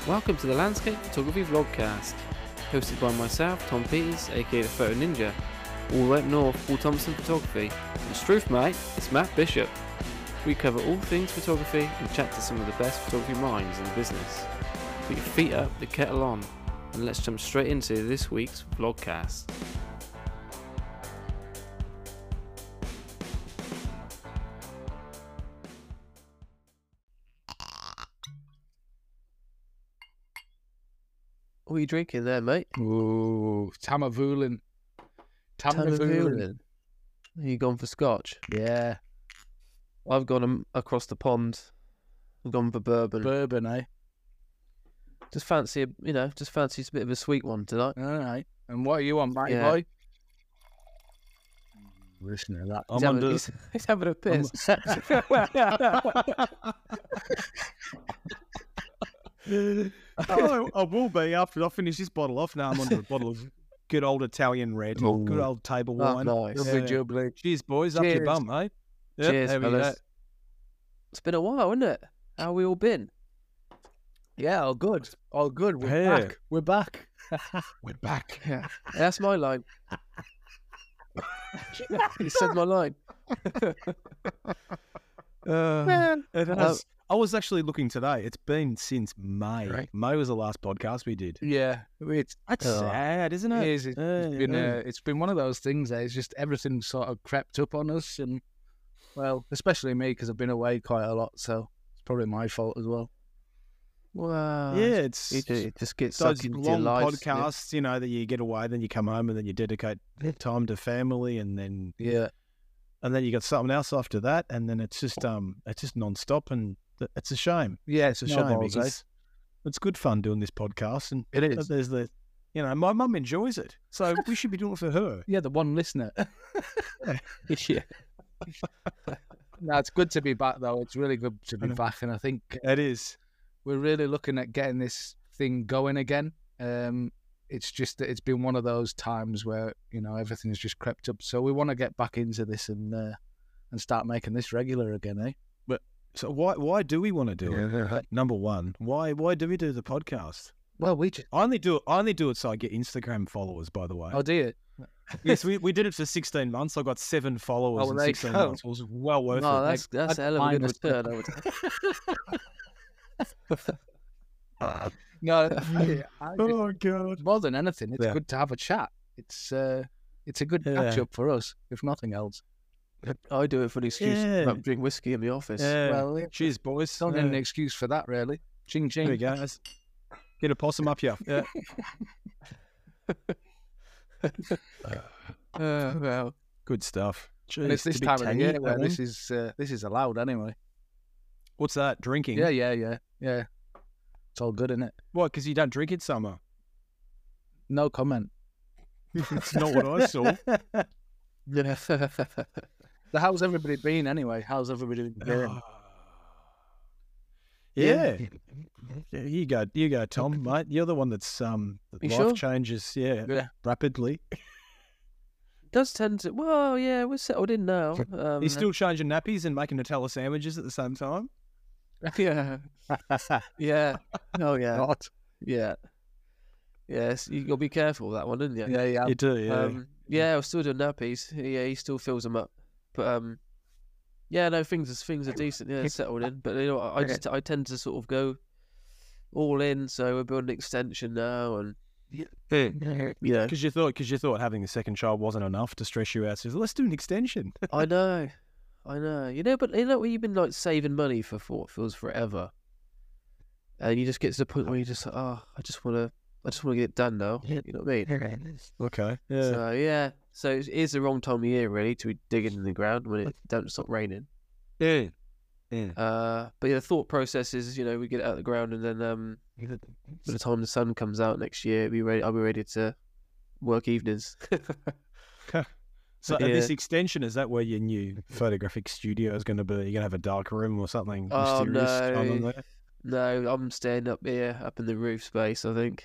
Welcome to the Landscape Photography Vlogcast, hosted by myself, Tom Peters, aka the Photo Ninja, all the way up north, Paul Thompson Photography. And truth, mate, it's Matt Bishop. We cover all things photography and chat to some of the best photography minds in the business. Put your feet up, the kettle on, and let's jump straight into this week's Vlogcast. What are you drinking there, mate? Ooh, Tamavulin. Tamavulin. You gone for scotch? Yeah. I've gone across the pond. I've gone for bourbon. Bourbon, eh? Just fancy, just fancy a bit of a sweet one tonight. All right. And what are you on, Matty Yeah. boy? Listen to that. He's having a piss. I will be after I finish this bottle off. Now I'm on a bottle of good old Italian red, Ooh. good old table Oh, wine. nice. Jubbly, Yeah. jubbly. Cheers, boys. Up your Cheers. bum, mate. Yep, Cheers, there we fellas. go. It's been a while, isn't it? How we all been? Yeah, all good. All good. We're Yeah. back. We're back. We're back. Yeah. That's my line. He said my line. It has. I was actually looking today. It's been since May. Right. May was the last podcast we did. Yeah. It's That's Oh. sad, isn't it? it is. Yeah. It's been one of those things. It's just everything sort of crept up on us, and well, especially me because I've been away quite a lot, so it's probably my fault as well. Wow. Yeah, it's It just gets those sucked into your long lives. podcasts, that you get away, then you come home, and then you dedicate time to family, and then Yeah. you got something else after that, and then it's just non-stop, and it's a shame. Yeah, It's a shame snowballs, eh? because it's good fun doing this podcast, and It is. there's my mum enjoys it, so we should be doing it for her. Yeah, the one listener. Yeah. No, it's good to be back, though. It's really good to be back, and I think It is. we're really looking at getting this thing going again. It's just that it's been one of those times where everything's just crept up. So we want to get back into this and start making this regular again, eh? So why do we want to do it? Number one, why do we do the podcast? Well, we just I only do it so I get Instagram followers. By the way, do it. yes, we did it for 16 months. I got 7 followers Oh, in there you 16 go. months. It was well worth No, it. that's a hell of a good minus return. I would say. No, Oh god. more than anything, it's Yeah. good to have a chat. It's a good Yeah. catch up for us, if nothing else. I do it for the excuse Yeah. to drink whiskey in the office. Yeah. Well, Cheers, boys. Don't need an excuse for that, really. Ching There we ching. go. Get a possum up here. Yeah. Well, Good stuff. And it's Jeez, this to be time of the tangy, year where that this one. is allowed anyway. What's that? Drinking? Yeah. It's all good, isn't it? What? Because you don't drink in summer. No comment. That's not what I saw. yeah. So how's everybody been anyway? How's everybody been doing? Yeah. Yeah, you go, Tom, mate. You're the one that's You life sure? changes, Yeah. rapidly. Does tend to. Well, yeah, we're settled in now. He's still changing nappies and making Nutella sandwiches at the same time. Yeah. Yeah. Oh yeah. Not. Yeah. Yes, you got to be careful with that one, didn't you? Yeah. You do, yeah. Yeah, we're still doing nappies. Yeah, he still fills them up. But yeah, no, things are decent. Yeah, settled in. But I tend to sort of go all in. So we're building an extension now, and Because you thought having a second child wasn't enough to stress you out. So let's do an extension. I know. But when you've been like saving money for what feels forever, and you just get to the point where you just I just want to get it done now. You know what I mean? Okay. Yeah. So it is the wrong time of year really to be digging in the ground when it don't stop raining. Yeah. But yeah, the thought process is, we get it out of the ground, and then by the time the sun comes out next year, I'll be ready to work evenings. So Yeah. this extension, is that where your new photographic studio is going to be? You're going to have a dark room or something Oh, mysterious no. going on there? No, I'm staying up here, up in the roof space, I think.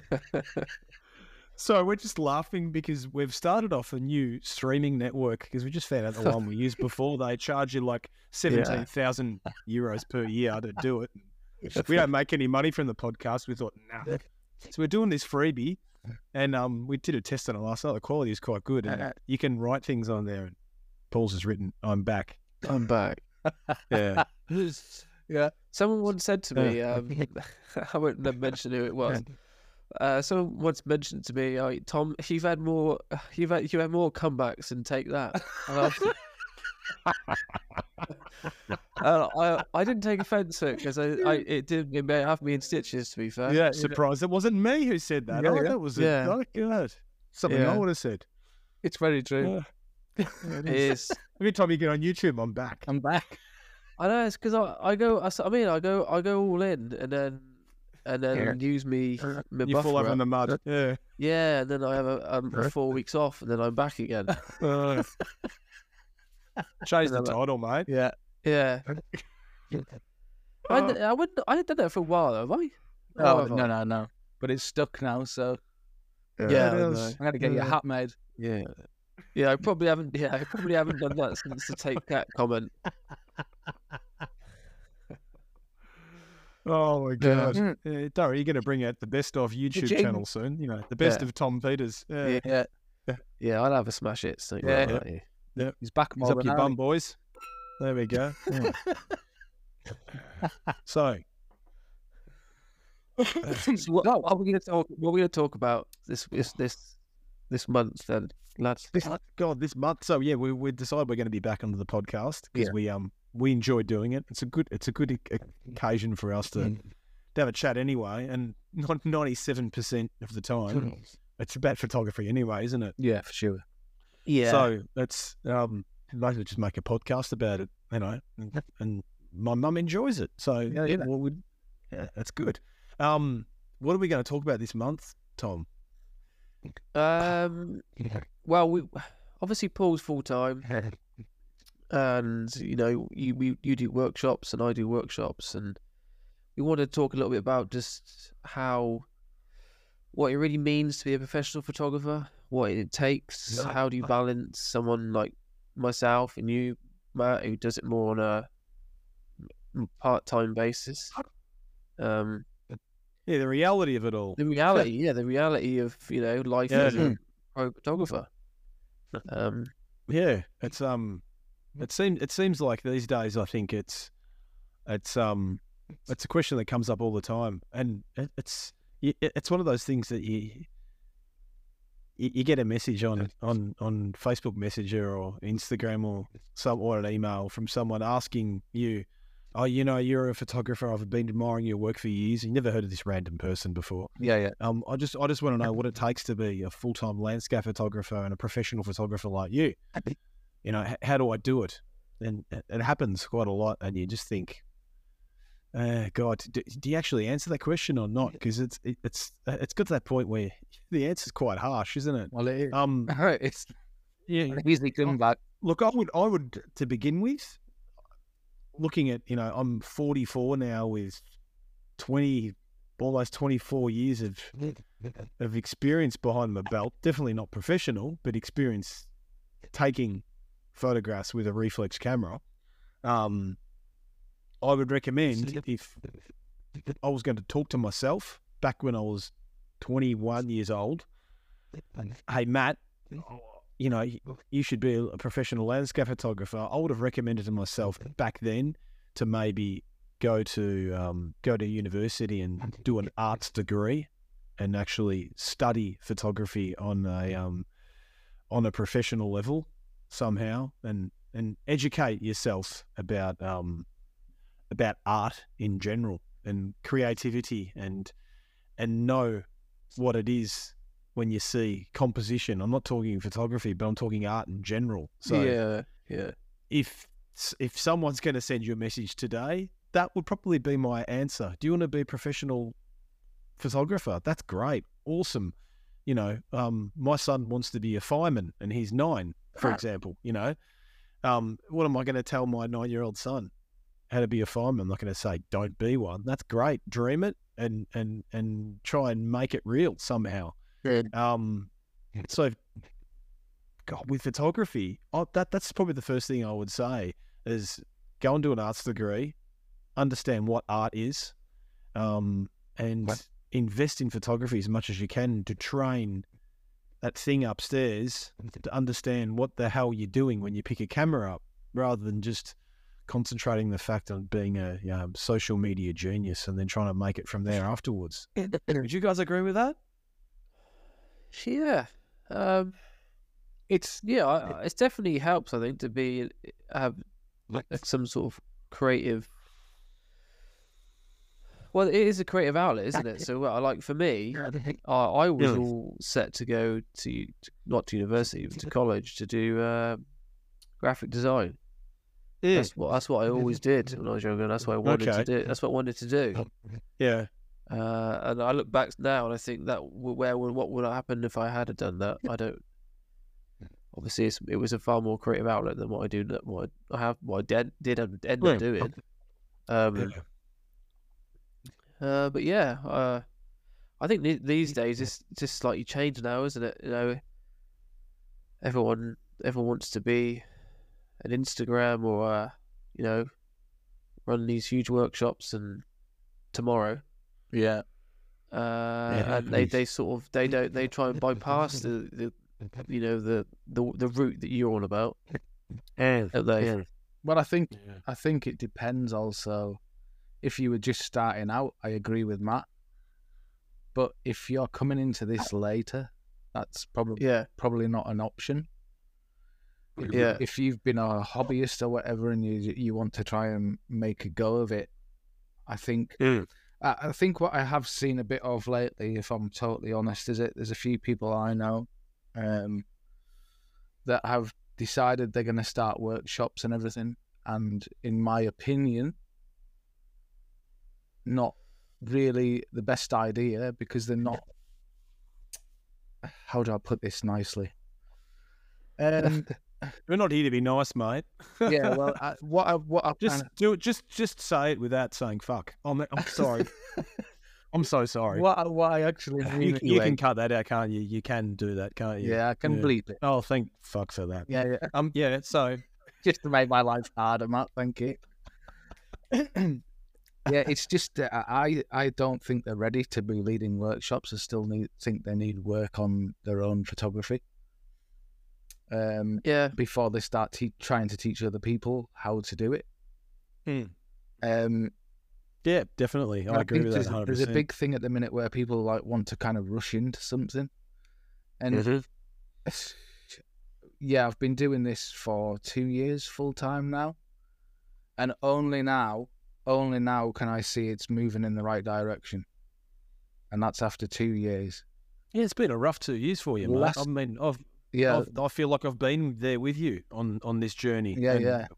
So we're just laughing because we've started off a new streaming network because we just found out the one we used before. They charge you like 17,000 euros per year to do it. We don't make any money from the podcast. We thought, nah. So we're doing this freebie, and we did a test on it last night. The quality is quite good, and you can write things on there. And Paul's has written, "I'm back." I'm back. Yeah. Yeah. Someone once said to me, I won't mention who it was. Someone once mentioned to me, "Oh, Tom, you've had more comebacks than Take That." I didn't take offence to it because it may have me in stitches. To be fair, Yeah. Surprised it wasn't me who said that. That was good. Something I would have said. It's very true. It is. Every time you get on YouTube, I'm back. I'm back. I know it's because I go all in and then use my You buffer fall over in up. the mud. Yeah. Yeah, and then I have a 4 weeks off, and then I'm back again. Change the title, mate. Yeah. Yeah. I hadn't done that for a while, have I? Oh, no. But it's stuck now, so Yeah, I'm gonna get your hat made. Yeah. Yeah, I probably haven't done that since the Take That comment. Oh my god! Don't worry, you're going to bring out the best of YouTube Jing. channel soon. You know, the best of Tom Peters. Yeah. Yeah, I'll have a smash it. So Yeah. He's back He's more up than your Harry. bum, boys. There we go. So, So what are we going to talk about this month then, lads? this month. So yeah, we decided we're going to be back onto the podcast because we enjoy doing it. It's a good occasion for us to have a chat anyway. And not 97% of the time, it's about photography anyway, isn't it? Yeah, for sure. Yeah. So it's maybe just make a podcast about it, you know, and my mum enjoys it. So that's good. What are we going to talk about this month, Tom? Well, we obviously Paul's full time, and you do workshops and I do workshops, and we want to talk a little bit about just what it really means to be a professional photographer, what it takes, how do you balance someone like myself and you, Matt, who does it more on a part-time basis. Yeah, the reality of it all. The reality of life as a pro photographer. Yeah, it's it seems like these days I think it's a question that comes up all the time, and it's one of those things that you get a message on Facebook Messenger or Instagram or an email from someone asking you, "Oh, you're a photographer. I've been admiring your work for years." You never heard of this random person before. Yeah. I just want to know what it takes to be a full-time landscape photographer and a professional photographer like you. How do I do it? And it happens quite a lot, and you just think, God, do you actually answer that question or not? Because it's got to that point where the answer's quite harsh, isn't it? Well, it is. It's easily come back. Look, I would to begin with, looking at, I'm 44 now with almost 24 years of experience behind my belt. Definitely not professional, but experience taking photographs with a reflex camera. I would recommend, if I was going to talk to myself back when I was 21 years old, hey, Matt, you should be a professional landscape photographer. I would have recommended to myself back then to maybe go to university and do an arts degree and actually study photography on a professional level somehow, and educate yourself about art in general and creativity, and know what it is when you see composition. I'm not talking photography, but I'm talking art in general. So yeah. If someone's going to send you a message today, that would probably be my answer. Do you want to be a professional photographer? That's great. Awesome. My son wants to be a fireman and he's 9, for example, what am I going to tell my 9-year-old son? How to be a fireman? I'm not going to say don't be one. That's great. Dream it and try and make it real somehow. Good. So, God, with photography, that's probably the first thing I would say is go and do an arts degree, understand what art is, and invest in photography as much as you can to train that thing upstairs to understand what the hell you're doing when you pick a camera up, rather than just concentrating the fact on being a social media genius and then trying to make it from there afterwards. Would you guys agree with that? Yeah. It's definitely helps, I think, to have some sort of creative. Well, it is a creative outlet, isn't it? So, for me, I was all set to go to not to university, but to college to do graphic design. Yeah. That's what I always did when I was younger. That's what I wanted to do. That's what I wanted to do. Yeah. And I look back now and I think that what would have happened if I had done that? I don't. Obviously, it was a far more creative outlet than what I do. What I did end up doing. But yeah, I think these days it's just slightly changed now, isn't it? You know, everyone wants to be an Instagram or run these huge workshops and tomorrow. Yeah. And they try and bypass the route that you're on about. Well, I think it depends also. If you were just starting out, I agree with Matt. But if you're coming into this later, that's probably not an option. Yeah. If you've been a hobbyist or whatever and you want to try and make a go of it, I think I think what I have seen a bit of lately, if I'm totally honest, is there's a few people I know that have decided they're going to start workshops and everything. And in my opinion, not really the best idea, because they're not. How do I put this nicely? We're not here to be nice, mate. Yeah, well, just say it without saying fuck. I'm sorry. I'm so sorry. What I actually mean. You can cut that out, can't you? You can do that, can't you? Yeah, I can bleep it. Oh, thank fuck for that. Yeah. Yeah. So just to make my life harder, Matt. Thank you. Yeah, it's just I don't think they're ready to be leading workshops. I still think they need work on their own photography. Before they start trying to teach other people how to do it. Yeah, definitely. I agree with that 100%. There's a big thing at the minute where people want to kind of rush into something. And yeah, I've been doing this for 2 years full time now. And only now can I see it's moving in the right direction. And that's after 2 years. Yeah, it's been a rough 2 years for you, mate. I feel like I've been there with you on this journey. Yeah.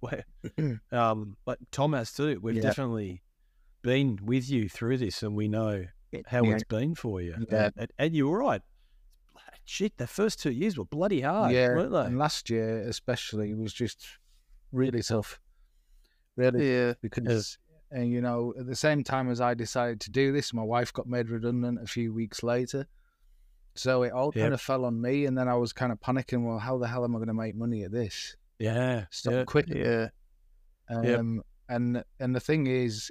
But Tom has too. We've definitely been with you through this, and we know how it's been for you. Yeah. And you were right. Shit, the first 2 years were bloody hard, weren't they? And last year especially was just really tough. Really, because at the same time as I decided to do this, my wife got made redundant a few weeks later. So it all kind of fell on me, and then I was kind of panicking. Well, how the hell am I going to make money at this? Yeah, stop quitting. Yeah, and the thing is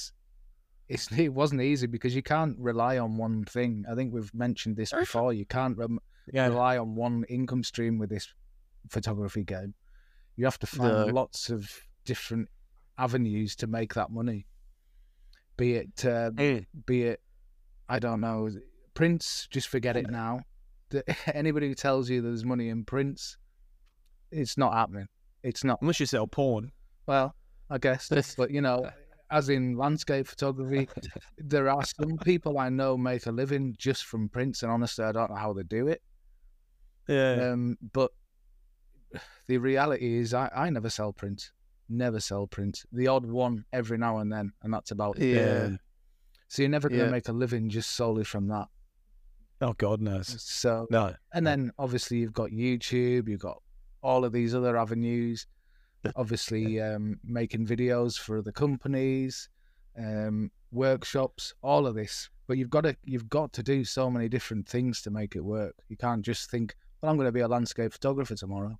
it wasn't easy because you can't rely on one thing. I think we've mentioned this before. You can't rely on one income stream with this photography game. You have to find lots of different avenues to make that money. Be it, I don't know. Prints, just forget it now. Anybody who tells you there's money in prints, it's not happening. It's not. Unless you sell porn. Well, I guess. But, as in landscape photography, there are some people I know make a living just from prints, and honestly, I don't know how they do it. Yeah. But the reality is I never sell prints. Never sell prints. The odd one every now and then, and that's about it. Yeah. So you're never going to make a living just solely from that. Oh, God knows. So, no. And then obviously you've got YouTube, you've got all of these other avenues, obviously making videos for other companies, workshops, all of this. But you've got to do so many different things to make it work. You can't just think, well, I'm going to be a landscape photographer tomorrow.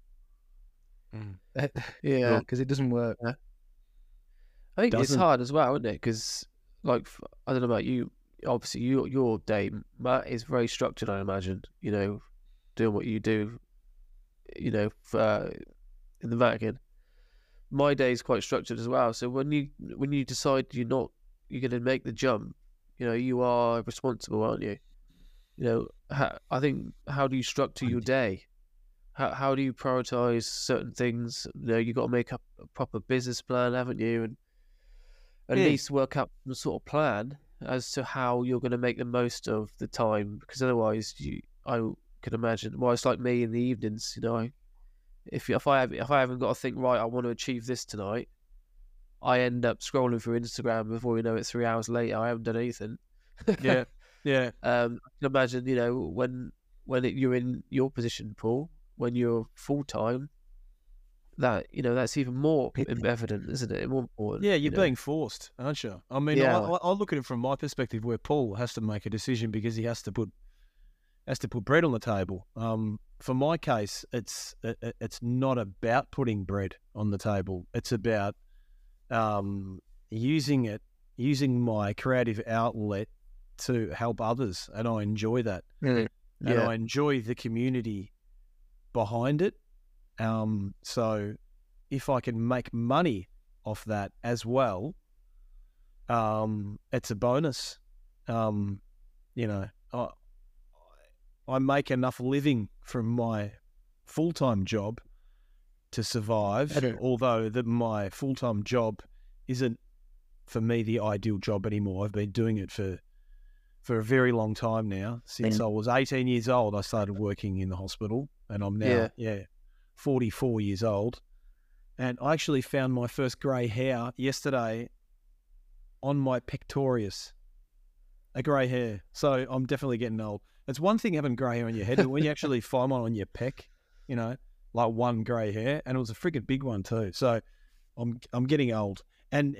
Yeah, because it doesn't work. I think it's hard as well, isn't it? Because I don't know about you. Obviously, your day, Matt, is very structured. I imagine, doing what you do, for, in the Vatican. My day is quite structured as well. So when you decide you're going to make the jump, you are responsible, aren't you? I think, how do you structure your day? How do you prioritize certain things? You got to make up a proper business plan, haven't you? And at least work out some sort of plan as to how you're going to make the most of the time, because otherwise, I can imagine. Well, it's like me in the evenings. If I haven't got to think, right, I want to achieve this tonight, I end up scrolling through Instagram. Before you know it, 3 hours later, I haven't done anything. Yeah. I can imagine, you're in your position, Paul, when you're full time, that that's even more evident, isn't it? More important. Yeah, you're being forced, aren't you? I mean, I look at it from my perspective, where Paul has to make a decision because he has to put bread on the table. For my case, it's not about putting bread on the table. It's about using my creative outlet to help others, and I enjoy that. Really? And I enjoy the community behind it. So if I can make money off that as well, it's a bonus. I make enough living from my full-time job to survive, although my full-time job isn't, for me, the ideal job anymore. I've been doing it for a very long time now. Since I was 18 years old, I started working in the hospital, and I'm now 44 years old. And I actually found my first grey hair yesterday on my pectorius, a grey hair. So I'm definitely getting old. It's one thing having grey hair on your head, but when you actually find one on your pec, like one grey hair, and it was a freaking big one too. So I'm getting old. And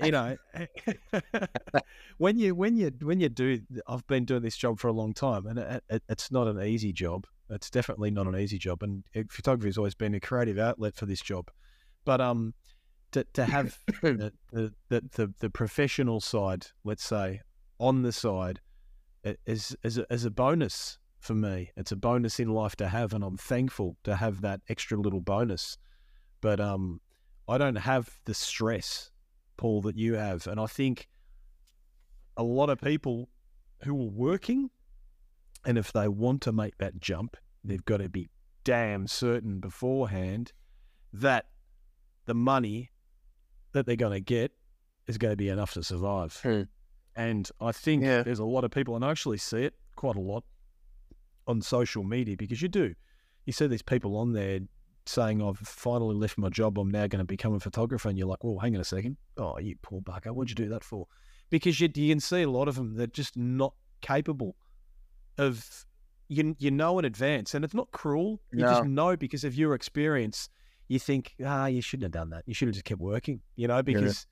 when you do, I've been doing this job for a long time, and it's not an easy job. It's definitely not an easy job, and photography has always been a creative outlet for this job. But to have the professional side, let's say, on the side, is a bonus for me. It's a bonus in life to have, and I'm thankful to have that extra little bonus. But I don't have the stress, Paul, that you have. And I think a lot of people who are working, and if they want to make that jump, they've got to be damn certain beforehand that the money that they're going to get is going to be enough to survive. And I think there's a lot of people, and I actually see it quite a lot on social media, because you see these people on there saying, I've finally left my job, I'm now going to become a photographer. And you're like, well, hang on a second. Oh, you poor bugger, what'd you do that for? Because you can see a lot of them, they're just not capable of, in advance. And it's not cruel. You just know, because of your experience, you think, you shouldn't have done that. You should have just kept working, because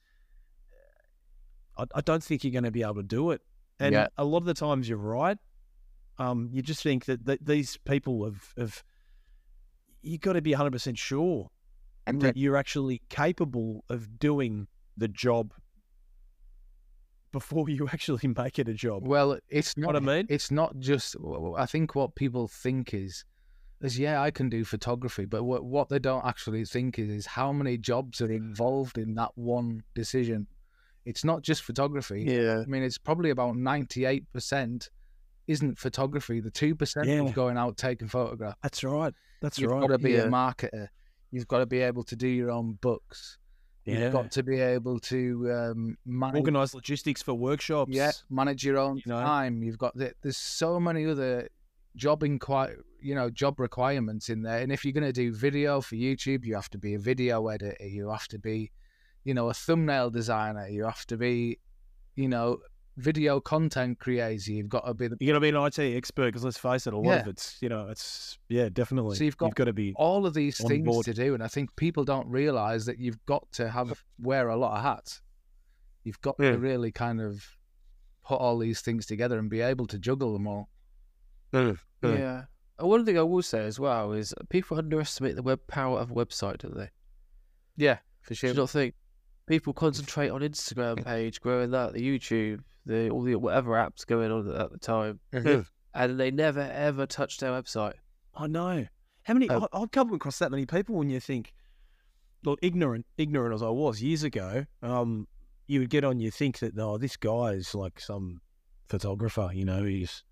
I don't think you're going to be able to do it. And a lot of the times you're right. You just think that these people have you've got to be 100% sure that you're actually capable of doing the job before you actually make it a job. Well, it's not. What I mean? It's not just. I think what people think is I can do photography, but what they don't actually think is how many jobs are involved in that one decision. It's not just photography. Yeah. I mean, it's probably about 98% isn't photography. The 2% is going out taking photographs. That's right. You've got to be a marketer. You've got to be able to do your own books. You've got to be able to organise logistics for workshops. Yeah, manage your own time. You've got there's so many other job requirements in there. And if you're going to do video for YouTube, you have to be a video editor. You have to be, a thumbnail designer. You have to be, video content creator. You've got to be you're going to be an IT expert, because let's face it, a lot of it's, definitely. So you've got to be all of these things board to do, and I think people don't realise that you've got to wear a lot of hats. You've got to really kind of put all these things together and be able to juggle them all. Yeah. One thing I will say as well is people underestimate the power of a website, don't they? Yeah, for sure. Do you not think people concentrate on Instagram page, growing that, the YouTube, all the whatever apps going on at the time, and they never ever touched their website. I know. How many? I've come across that many people when you think, look, ignorant as I was years ago, you would get on, you think that, oh, this guy is like some photographer, he's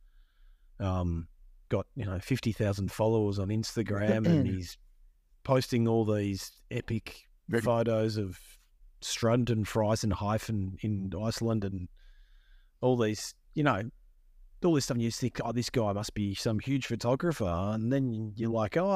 got, 50,000 followers on Instagram and he's posting all these epic photos of Strand and Friesenhofen in Iceland and all these, all this stuff, and you think, oh, this guy must be some huge photographer, and then you're like, oh,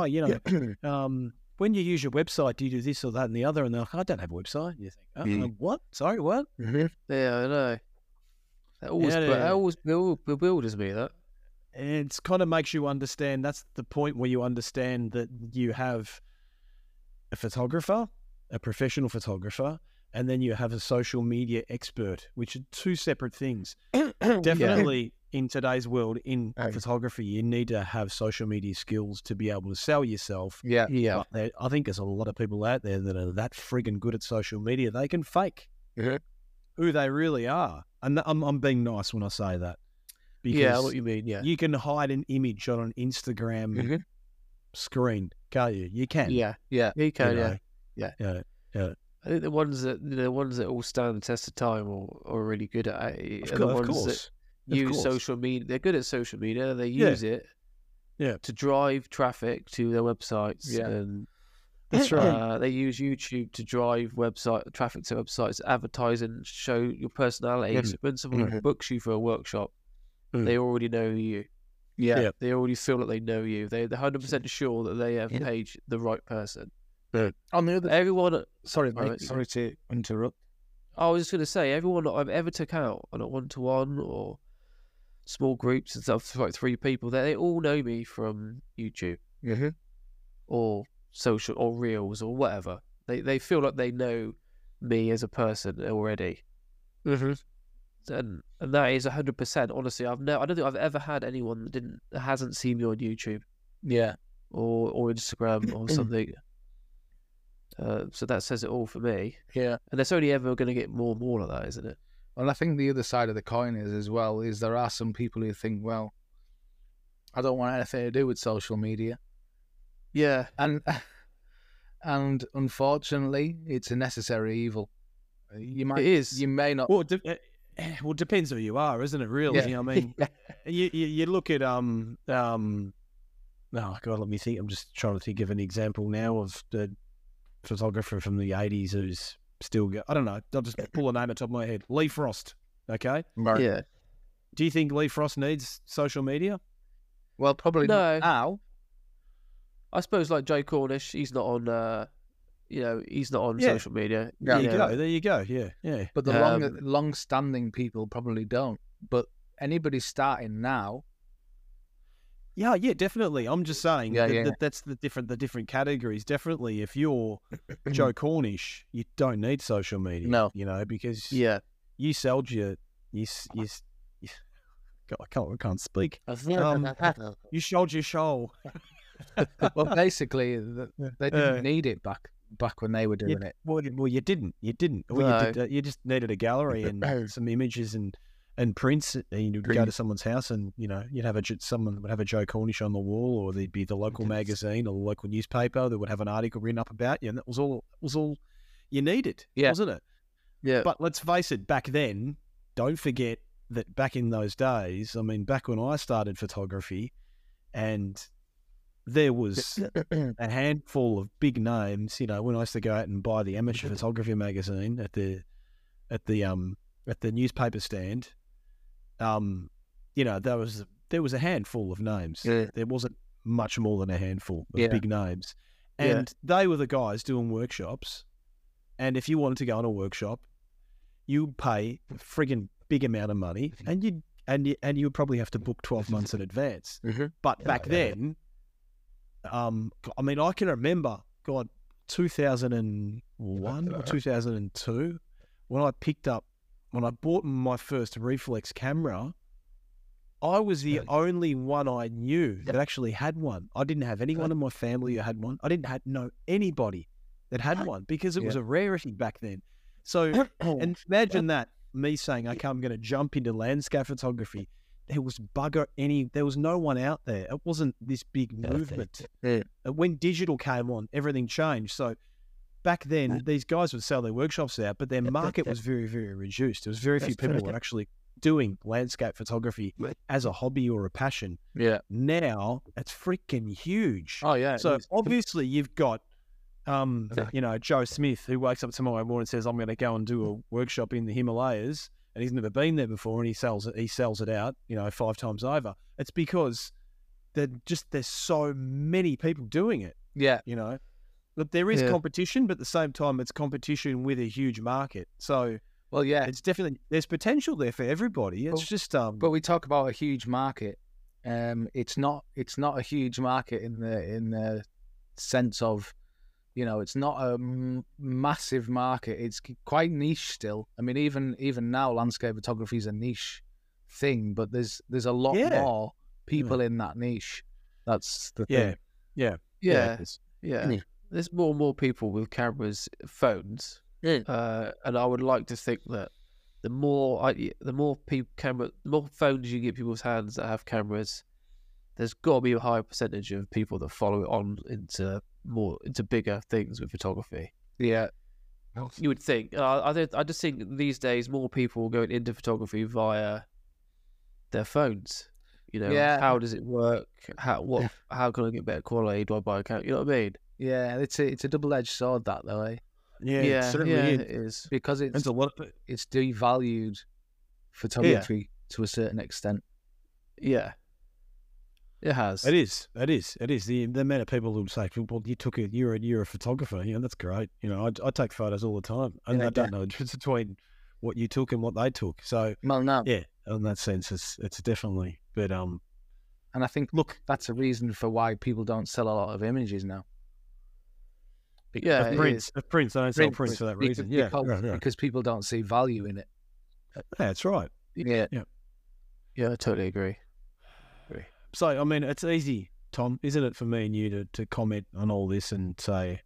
when you use your website, do you do this or that and the other? And they're like, I don't have a website. You think, what? Sorry, what? Yeah, I know. That always bewilders me, that. And it kind of makes you understand, that's the point where you understand that you have a photographer, a professional photographer, and then you have a social media expert, which are two separate things. Definitely in today's world, in photography, you need to have social media skills to be able to sell yourself. Yeah. But I think there's a lot of people out there that are that friggin' good at social media. They can fake who they really are. And I'm being nice when I say that. Because what you mean, you can hide an image on an Instagram screen, can't you? You can. Yeah, you can, Yeah. I think the ones that all stand the test of time or are really good at it are the ones that use social media. They're good at social media. They use it to drive traffic to their websites. Yeah. And that's right. They use YouTube to drive traffic to websites, advertise and show your personality. So when someone books you for a workshop, they already know you. Yeah. They already feel that they know you. They're 100% sure that they have paid the right person. On the other, everyone. Sorry to interrupt. I was just going to say, everyone that I've ever took out on a one-to-one or small groups and stuff, like 3 people, they all know me from YouTube or social or Reels or whatever. They feel like they know me as a person already. And that is 100%. Honestly, I don't think I've ever had anyone that hasn't seen me on YouTube. Yeah. Or Instagram or something. So that says it all for me. Yeah. And it's only ever going to get more and more like that, isn't it? Well, I think the other side of the coin is there are some people who think, well, I don't want anything to do with social media. Yeah. And unfortunately, it's a necessary evil. It is. You may not. Well, it depends who you are, isn't it? Really, I mean, you look at oh God, let me think. I'm just trying to think of an example now of the photographer from the 80s who's still I don't know. I'll just pull a name at the top of my head. Lee Frost. Okay. Right. Yeah. Do you think Lee Frost needs social media? Well, probably no. Not now. I suppose like Joe Cornish, he's not on. He's not on social media. There you go. Yeah. But the long-standing people probably don't. But anybody starting now. Yeah, definitely. I'm just saying that's the different categories. Definitely, if you're Joe Cornish, you don't need social media. No, because you sold God, I can't speak. You sold your show. Well, basically, they didn't need it back when they were doing it. Well, you didn't. No. You just needed a gallery and some images and prints, and you'd go to someone's house and, you'd have someone would have a Joe Cornish on the wall, or there'd be the local magazine or the local newspaper that would have an article written up about you, and that was all you needed, wasn't it? Yeah. But let's face it, back then, don't forget that back in those days, I mean, back when I started photography, and there was a handful of big names, when I used to go out and buy the amateur photography magazine at the newspaper stand, there was a handful of names. Yeah. There wasn't much more than a handful of big names. And they were the guys doing workshops. And if you wanted to go on a workshop, you'd pay a friggin' big amount of money, and you would probably have to book 12 months in advance. But back then, I mean, I can remember, 2001 or 2002, when I bought my first reflex camera, I was the only one I knew that actually had one. I didn't have anyone in my family who had one. I didn't know anybody that had one, because it was a rarity back then. So, and imagine me saying, okay, I'm going to jump into landscape photography, there was there was no one out there. It wasn't this big movement. Yeah. When digital came on, everything changed. So back then, these guys would sell their workshops out, but their market was very, very reduced. There was very few people who were actually doing landscape photography as a hobby or a passion. Yeah. Now it's freaking huge. Oh yeah. So obviously you've got, you know, Joe Smith, who wakes up tomorrow morning and says, I'm going to go and do a workshop in the Himalayas, and he's never been there before, and he sells it out, you know, 5 times over. It's because there's so many people doing it, yeah. you know. Look, there is competition, but at the same time, it's competition with a huge market. So, Well, yeah. it's definitely, there's potential there for everybody. It's just, But we talk about a huge market. It's not a huge market in the sense of, you know, it's not a massive market. It's quite niche still. I mean, even now, landscape photography is a niche thing, but there's a lot more people in that niche. That's the thing. yeah. There's more and more people with cameras, phones, and I would like to think that the more phones you get people's hands that have cameras, there's got to be a higher percentage of people that follow it on into bigger things with photography. Yeah. You would think. I just think these days more people are going into photography via their phones. You know, how does it work? How can I get better quality? Do I buy a camera? You know what I mean? Yeah, it's a double-edged sword that though, eh? Yeah, it certainly is. It is. Because It's a lot of it's devalued photography to a certain extent. Yeah. It has. It is. The amount of people who say, "Well, you're a photographer." You know, that's great. You know, I take photos all the time, and I don't know the difference between what you took and what they took. So, Well, no. yeah, in that sense, it's definitely. But And I think that's a reason for why people don't sell a lot of images now. Yeah, it prints. is. Prints. They don't sell prints for that reason. Because people don't see value in it. Yeah, that's right. Yeah. Yeah, I totally agree. So, I mean, it's easy, Tom, isn't it, for me and you to comment on all this and say,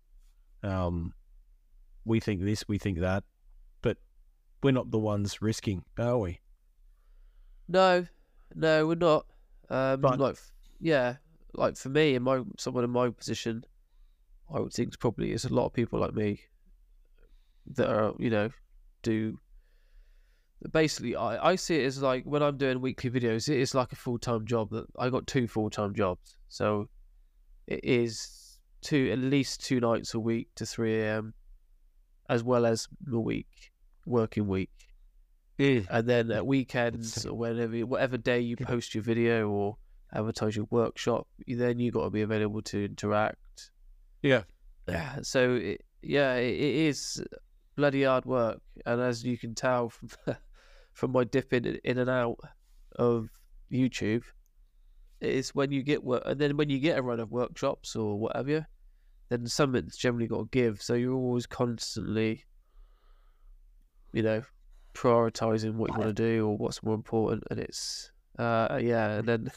we think this, we think that, but we're not the ones risking, are we? No, we're not. But- like for me, someone in my position, I would think probably is a lot of people like me that are, you know, do. Basically, I see it as like when I'm doing weekly videos, it is like a full-time job. That I got 2 full-time jobs, so it is at least 2 nights a week to 3 a.m. as well as the working week. And then at weekends or whatever day you post your video or advertise your workshop, then you got to be available to interact. Yeah. So it is bloody hard work, and as you can tell from my dip in and out of YouTube, it's when you get work, and then when you get a run of workshops or whatever, then something's generally got to give. So you're always constantly, you know, prioritizing what you want to do or what's more important, and it's and then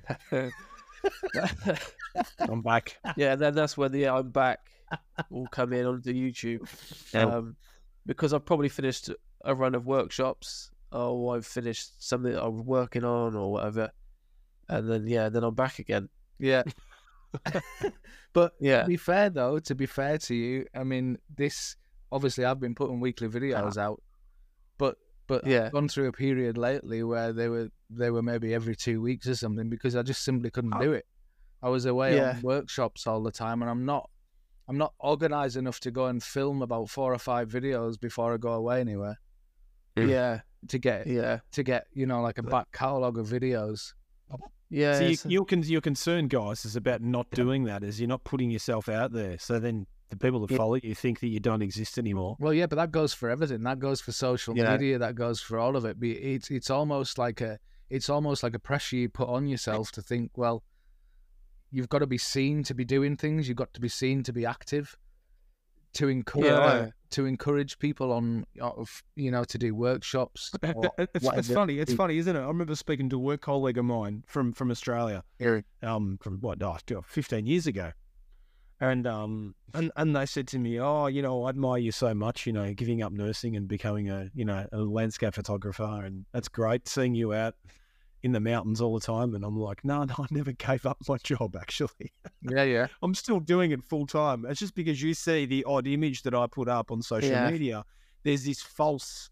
I'm back. Yeah, and then that's when the I'm back will come in onto YouTube, because I've probably finished a run of workshops, or I've finished something that I was working on or whatever, and then I'm back again. Yeah. But Yeah. to be fair to you, I mean, this obviously I've been putting weekly videos out, but Yeah. I've gone through a period lately where they were maybe every 2 weeks or something because I just simply couldn't do it. I was away on workshops all the time, and I'm not organized enough to go and film about 4 or 5 videos before I go away anywhere. Yeah. To get you know, like a back catalogue of videos. Yeah. So your concern, guys, is about not doing that, is you're not putting yourself out there. So then the people that follow you think that you don't exist anymore. Well, yeah, but that goes for everything. That goes for social media. That goes for all of it. It's almost like a pressure you put on yourself to think, well, you've got to be seen to be doing things. You've got to be seen to be active, to encourage people on, you know, to do workshops. It's funny, isn't it? I remember speaking to a work colleague of mine from Australia, from 15 years ago, and they said to me, "Oh, you know, I admire you so much. You know, giving up nursing and becoming a landscape photographer, and that's great. Seeing you out in the mountains all the time." And I'm like, no, I never gave up my job. Actually, Yeah. I'm still doing it full time. It's just because you see the odd image that I put up on social media. There's this false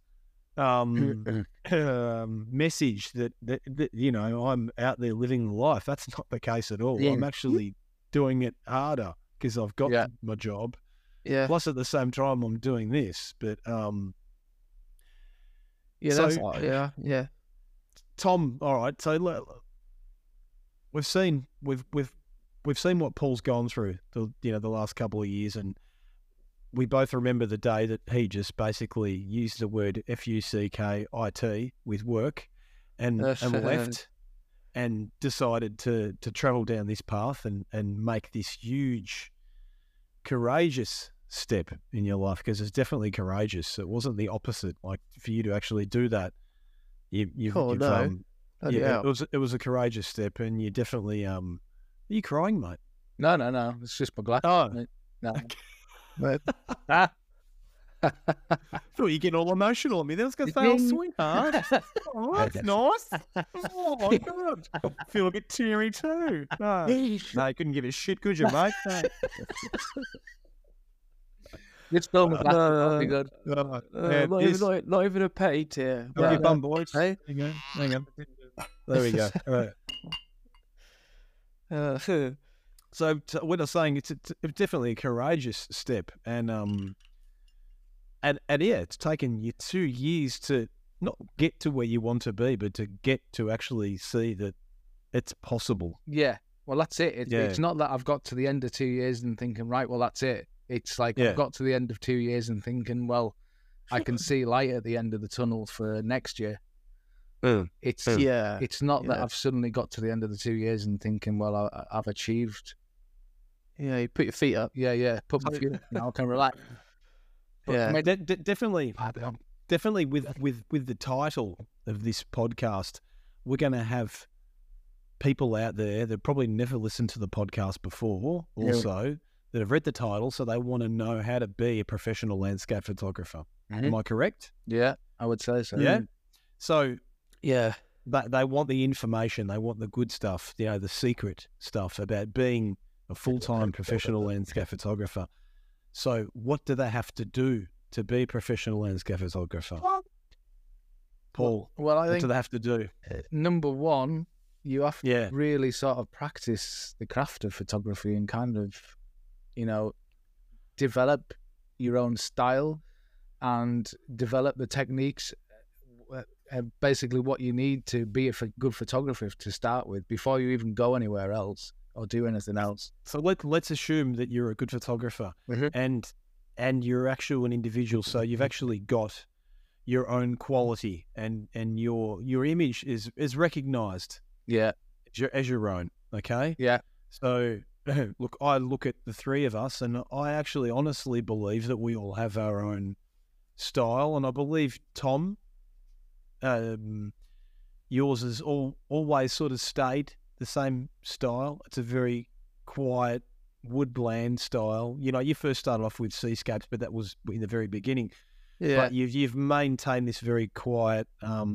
message that you know, I'm out there living the life. That's not the case at all. I'm actually doing it harder because I've got my job. Yeah. Plus, at the same time, I'm doing this. But yeah. Tom, all right. So we've seen what Paul's gone through the last couple of years, and we both remember the day that he just basically used the word FUCKIT with work and left and decided to travel down this path and make this huge, courageous step in your life, because it's definitely courageous. It wasn't the opposite. Like, for you to actually do that, it was a courageous step, and you definitely are you crying, mate? No, it's just my glass. Oh, mate. No. But I thought you getting all emotional on me. Then I was going to say, "Oh, sweetheart, oh, that's nice." Oh my God, I feel a bit teary too. No, you couldn't give a shit, could you, mate? No. This film was pretty good. Not even a petty tear. Have your bum, boys. Hey? Hang on. There we go. All right. So what I'm saying, it's definitely a courageous step, and it's taken you 2 years to not get to where you want to be, but to get to actually see that it's possible. Yeah, well, that's it. It's not that I've got to the end of 2 years and thinking, right, well, that's it. It's like I've got to the end of 2 years and thinking, well, I can see light at the end of the tunnel for next year. It's not that I've suddenly got to the end of the 2 years and thinking, well, I've achieved. Yeah, you put your feet up. Yeah. Put my feet up. Now I can relax. But, definitely with the title of this podcast, we're going to have people out there that probably never listened to the podcast before, also, that have read the title, so they want to know how to be a professional landscape photographer. Mm-hmm. Am I correct? Yeah, I would say so. Yeah. So they want the information, they want the good stuff, the secret stuff about being a full-time professional landscape photographer. So what do they have to do to be a professional landscape photographer? Paul, well, I think, what do they have to do? Number one, you have to really sort of practice the craft of photography and kind of, develop your own style and develop the techniques, basically what you need to be a good photographer to start with before you even go anywhere else or do anything else. So let's assume that you're a good photographer, and you're actually an individual. So you've actually got your own quality, and your image is recognized. Yeah, as your own. Okay. Yeah. So look, I look at the three of us, and I actually honestly believe that we all have our own style, and I believe, Tom, yours has always sort of stayed the same style. It's a very quiet woodland style. You first started off with seascapes, but that was in the very beginning. Yeah. But you've maintained this very quiet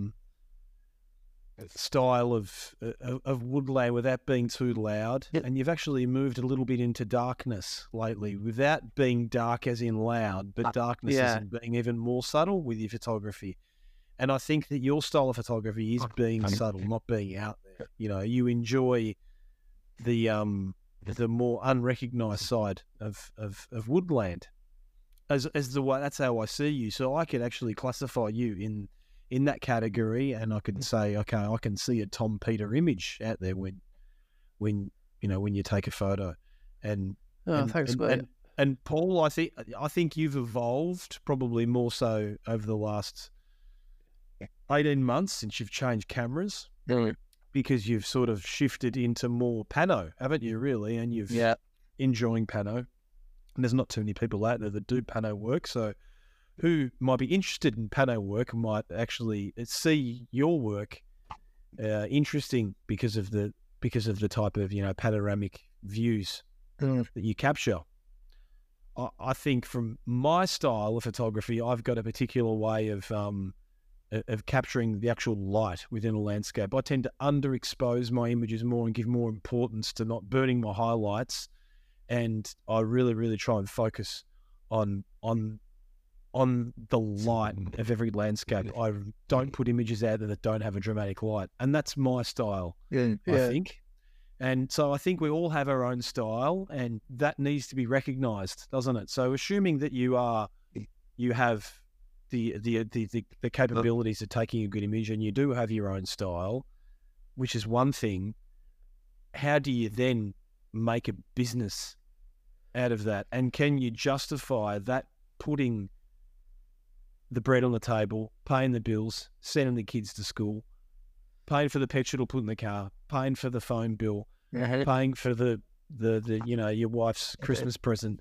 style of woodland without being too loud. Yep. And you've actually moved a little bit into darkness lately, without being dark as in loud, but darkness as in being even more subtle with your photography. And I think that your style of photography is being subtle, not being out there. You enjoy the more unrecognized side of woodland as the way. That's how I see you. So I could actually classify you in that category, and I could say, okay, I can see a Tom Peter image out there when you take a photo. Thanks, mate. And Paul, I think you've evolved probably more so over the last 18 months since you've changed cameras, because you've sort of shifted into more pano, haven't you, really? And you've enjoying pano. And there's not too many people out there that do pano work, so who might be interested in pano work might actually see your work interesting because of the type of panoramic views that you capture. I think from my style of photography, I've got a particular way of capturing the actual light within a landscape. I tend to underexpose my images more and give more importance to not burning my highlights, and I really, really try and focus on the light of every landscape. I don't put images out there that don't have a dramatic light, and that's my style, I think. And so I think we all have our own style, and that needs to be recognised, doesn't it? So assuming that you have the capabilities of taking a good image, and you do have your own style, which is one thing. How do you then make a business out of that? And can you justify that putting the bread on the table, paying the bills, sending the kids to school, paying for the petrol to put in the car, paying for the phone bill, paying for the your wife's Christmas present?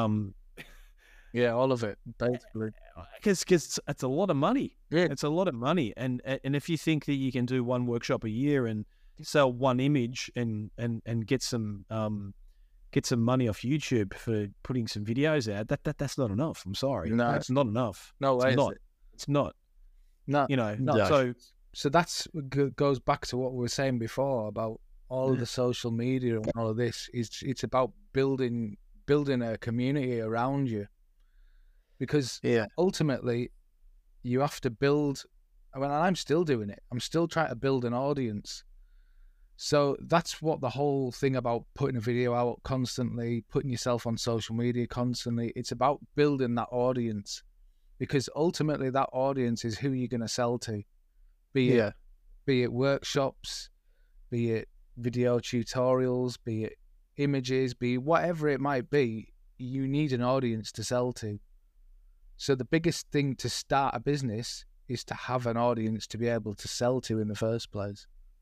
Yeah, all of it, basically. Because it's a lot of money. Yeah. It's a lot of money. And if you think that you can do one workshop a year and sell one image and get some money off YouTube for putting some videos out, that's not enough. I'm sorry. No, it's not enough. No way. It's not. No. No. So that's goes back to what we were saying before about all of the social media and all of this. It's about building a community around you. Because ultimately, you have to build. I mean, I'm still doing it. I'm still trying to build an audience. So that's what the whole thing about putting a video out constantly, putting yourself on social media constantly. It's about building that audience, because ultimately that audience is who you're going to sell to. Be it workshops, be it video tutorials, be it images, be it whatever it might be. You need an audience to sell to. So the biggest thing to start a business is to have an audience to be able to sell to in the first place.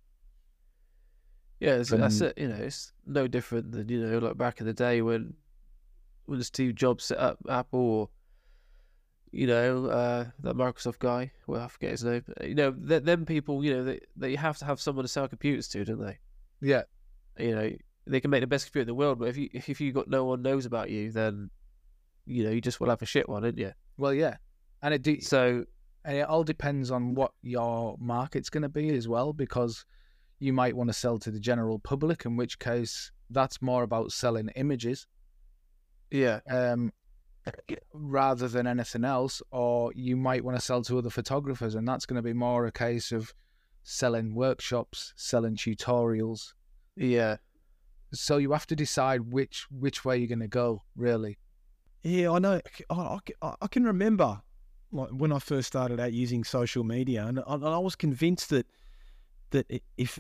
Yeah, that's it. It's no different than like back in the day when Steve Jobs set up Apple, or that Microsoft guy. Well, I forget his name. Them people. They have to have someone to sell computers to, don't they? Yeah. They can make the best computer in the world, but if you got no one knows about you, then you just will have a shit one, don't you? Well, yeah, and it all depends on what your market's going to be as well, because you might want to sell to the general public, in which case that's more about selling images, rather than anything else. Or you might want to sell to other photographers, and that's going to be more a case of selling workshops, selling tutorials. Yeah. So you have to decide which way you're going to go, really. Yeah, I know. I can remember like when I first started out using social media, and I was convinced that if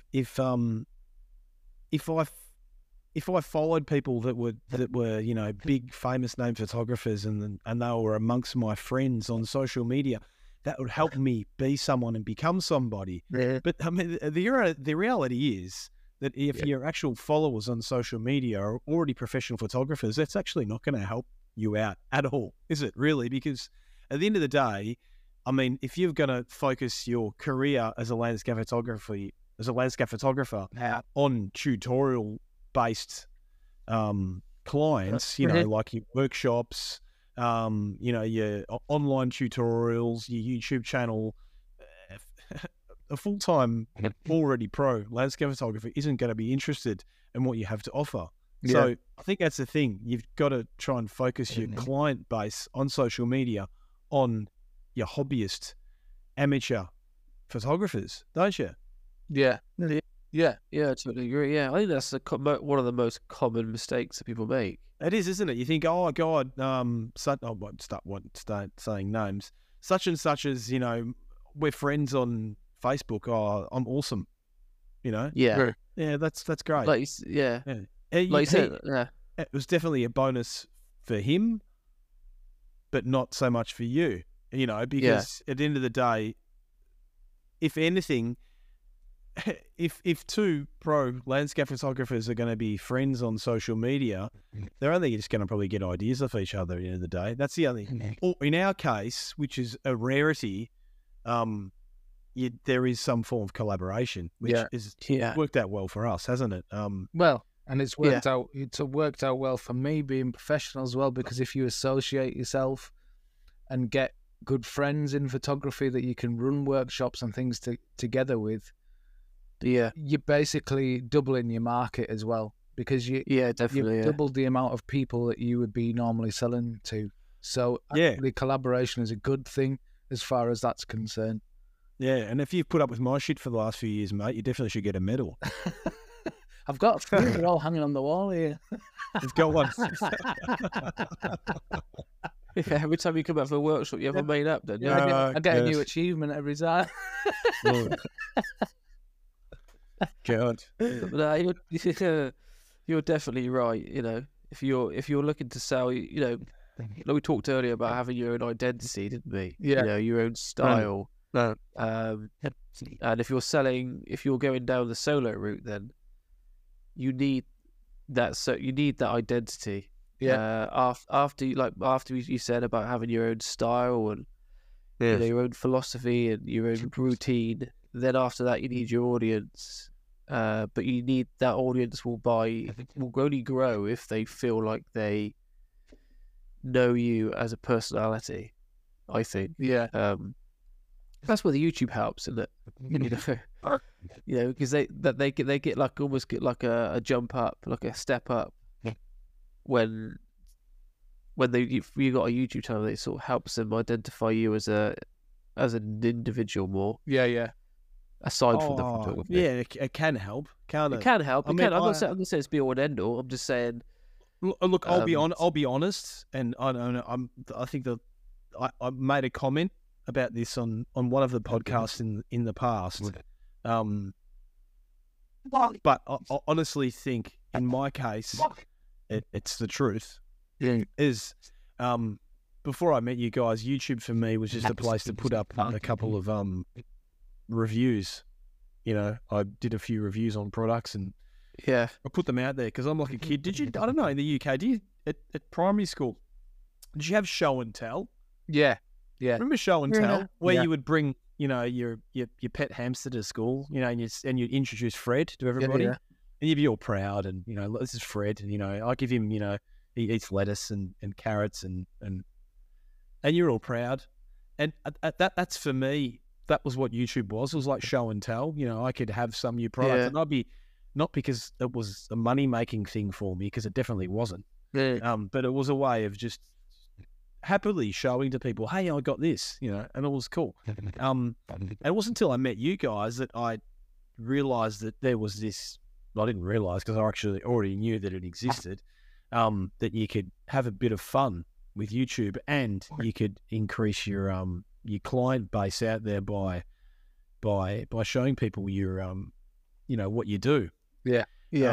I followed people that were big famous name photographers and they were amongst my friends on social media, that would help me be someone and become somebody. Yeah. But I mean, the reality is that if your actual followers on social media are already professional photographers, that's actually not going to help you out at all, is it really? Because at the end of the day, I mean, if you're going to focus your career as a landscape photographer on tutorial-based clients, like your workshops, your online tutorials, your YouTube channel, a full-time already pro landscape photographer isn't going to be interested in what you have to offer. Yeah. So I think that's the thing. You've got to try and focus your client base on social media on your hobbyist, amateur photographers, don't you? Yeah. I totally agree. Yeah, I think that's one of the most common mistakes that people make. It is, isn't it? You think, oh God, I won't start saying names. Such and such as, we're friends on Facebook. Oh, I'm awesome. Yeah, that's great. Like you said, it was definitely a bonus for him, but not so much for you. Because at the end of the day, if anything, if two pro landscape photographers are going to be friends on social media, they're only just going to probably get ideas off each other at the end of the day. That's the only. Or in our case, which is a rarity, there is some form of collaboration, which has worked out well for us, hasn't it? Well, And it's worked out. It's worked out well for me being professional as well, because if you associate yourself and get good friends in photography that you can run workshops and things together with, Yeah. you're basically doubling your market as well, because Yeah, you've definitely. Yeah. doubled the amount of people that you would be normally selling to. So Yeah. actually collaboration is a good thing as far as that's concerned. Yeah, and if you've put up with my shit for the last few years, mate, you definitely should get a medal. I've got a few. They're all hanging on the wall here. You've got one. Yeah, every time you come out for a workshop, you have a made up, don't you? I get a new yes. achievement every time. God. But, you're definitely right. You know, if you're looking to sell, you know, like we talked earlier about having your own identity, didn't we? Yeah. You know, your own style. No. And if you're going down the solo route, then you need that. So you need that identity. Yeah. After you said about having your own style and you know, your own philosophy and your own routine, then after that you need your audience. But you need that audience will only grow if they feel like they know you as a personality, I think. Yeah. That's where the YouTube helps, isn't it? You know, because they get like almost get like a jump up, like a step up when you got a YouTube channel that sort of helps them identify you as an individual more, Yeah. aside from the photography. Yeah, it can help. Can't It it? can help. I It mean, can. I'm not saying it's be all and end all. I'm just saying. Look, I'll be honest, and I think that I made a comment about this on one of the podcasts in the past. But I honestly think, in my case, it's the truth. Yeah. Is before I met you guys, YouTube for me was just a place to put up a couple of reviews. You know, I did a few reviews on products and Yeah. I put them out there because I'm like a kid. Did you? I don't know. In the UK, do you at primary school? Did you have show and tell? Yeah. Remember show and tell, where Yeah. you would bring, you know, your pet hamster to school, you know, and you'd introduce Fred to everybody, Yeah. and you'd be all proud, and you know, this is Fred, and you know, I give him, you know, he eats lettuce and carrots, and you're all proud, and that's for me. That was what YouTube was. It was like show and tell. You know, I could have some new product, Yeah. and I'd be not because it was a money making thing for me, because it definitely wasn't. Yeah. But it was a way of just happily showing to people, hey, I got this, you know, and it was cool. And it wasn't until I met you guys that I realized that there was this. I didn't realize because I actually already knew that it existed. That you could have a bit of fun with YouTube, and you could increase your client base out there by showing people your you know, what you do. Yeah.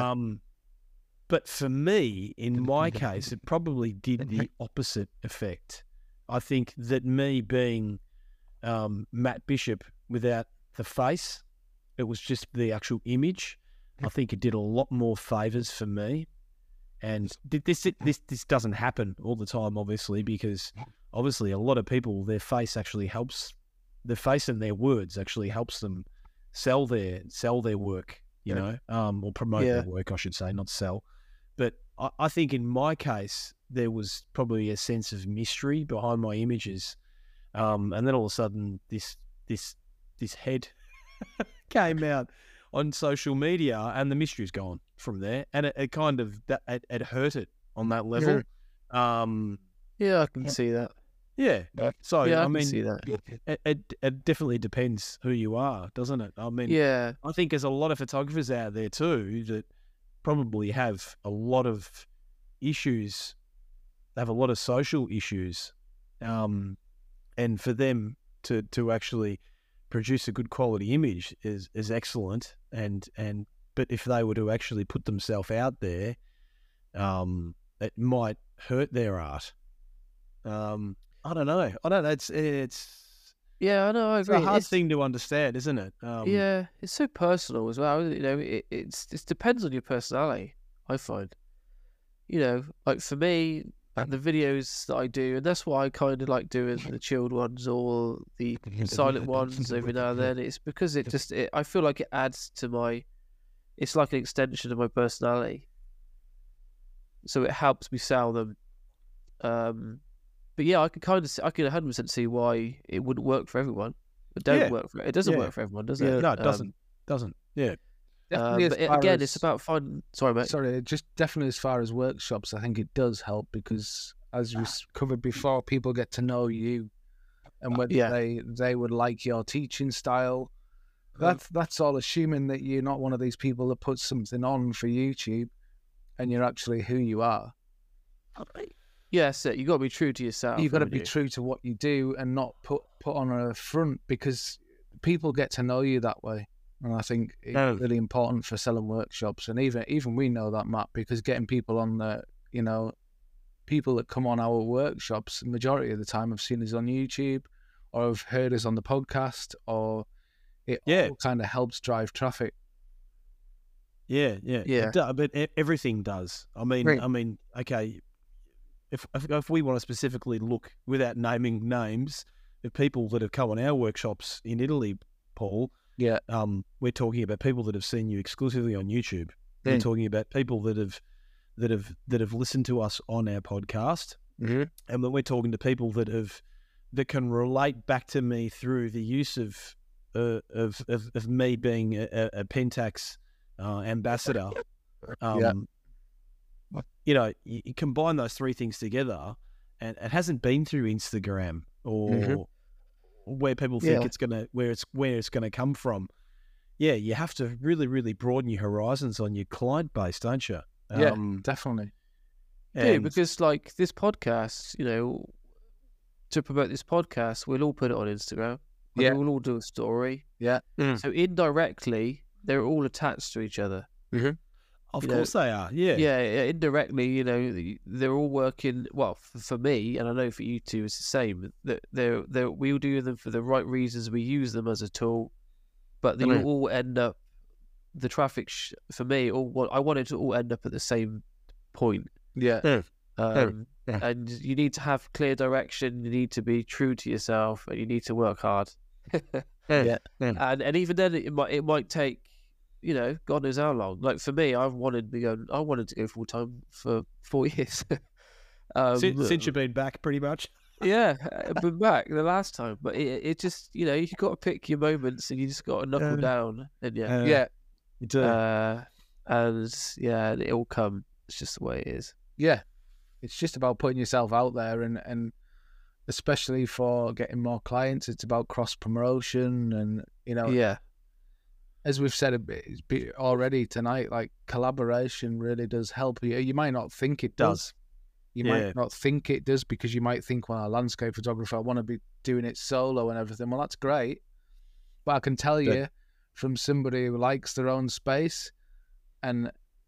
But for me, in my case, it probably did the opposite effect. I think that me being Matt Bishop without the face, it was just the actual image. I think it did a lot more favors for me. And this doesn't happen all the time, obviously, because obviously a lot of people, their face actually helps. Their face and their words actually helps them sell their work, you know, or promote their work, I should say, not sell. But I think in my case, there was probably a sense of mystery behind my images, and then all of a sudden, this head came out on social media, and the mystery's gone from there, and it kind of it hurt it on that level. Yeah, I can see that. Yeah. So Yeah, I I can mean, see that. it definitely depends who you are, doesn't it? I mean, Yeah. I think there's a lot of photographers out there too that probably have a lot of issues. They have a lot of social issues, and for them to actually produce a good quality image is excellent. But if they were to actually put themselves out there, it might hurt their art. I don't know. It's Yeah, I know. I it's agree. a hard thing to understand, isn't it? Yeah, it's so personal as well. You know, it depends on your personality. I find, you know, like for me, the videos that I do, and that's why I kind of like doing the chilled ones or the silent ones every now and then. It's because I feel like it adds to my. It's like an extension of my personality. so it helps me sell them. But yeah, I can 100% see why it wouldn't work for everyone. It don't Yeah. work for it. It doesn't Yeah. work for everyone, does Yeah, it? no, it doesn't. Yeah. Definitely But as far again, as, it's about finding. Sorry, mate. sorry, just definitely as far as workshops, I think it does help because, as we covered before, people get to know you, and whether Yeah. they would like your teaching style. That's all assuming that you're not one of these people that puts something on for YouTube, and you're actually who you are. Yes, you got to be true to yourself. You've got to haven't be you? true to what you do and not put on a front, because people get to know you that way. And I think it's No. really important for selling workshops. And even we know that, Matt, because getting people on the, people that come on our workshops, the majority of the time have seen us on YouTube or have heard us on the podcast, or it all kind of helps drive traffic. Yeah. Yeah. But everything does. I mean, Right. Okay. If we want to specifically look, without naming names, of people that have come on our workshops in Italy, Paul, Yeah. we're talking about people that have seen you exclusively on YouTube. We're talking about people that have listened to us on our podcast, Mm-hmm. and then we're talking to people that can relate back to me through the use of me being a Pentax ambassador. You combine those three things together, and it hasn't been through Instagram or where people think it's gonna where it's gonna come from. Yeah, you have to really, really broaden your horizons on your client base, don't you? Yeah, definitely. Yeah, because like this podcast, to promote this podcast, we'll all put it on Instagram. Yeah. We'll all do a story. Yeah. So indirectly, they're all attached to each other. Of course they are. Yeah. Yeah, indirectly, they're all working. Well, for me, and I know for you two, it's the same. That we'll do them for the right reasons. We use them as a tool, but they all end up. The traffic for me, I want it to all end up at the same point. Yeah. And you need to have clear direction. You need to be true to yourself, and you need to work hard. Yeah. And even then, it might take. God knows how long. Like for me, I wanted to go full time for 4 years. Since you've been back, pretty much. Yeah, I've been back the last time, but it just you got to pick your moments, and you just got to knuckle down, and You do. and it'll come. It's just the way it is. Yeah. It's just about putting yourself out there, and especially for getting more clients, it's about cross promotion, and Yeah. as we've said already tonight, like collaboration really does help you. You might not think it does. You might not think it does, because you might think, well, a landscape photographer, I want to be doing it solo and everything. Well, that's great. But I can tell you from somebody who likes their own space and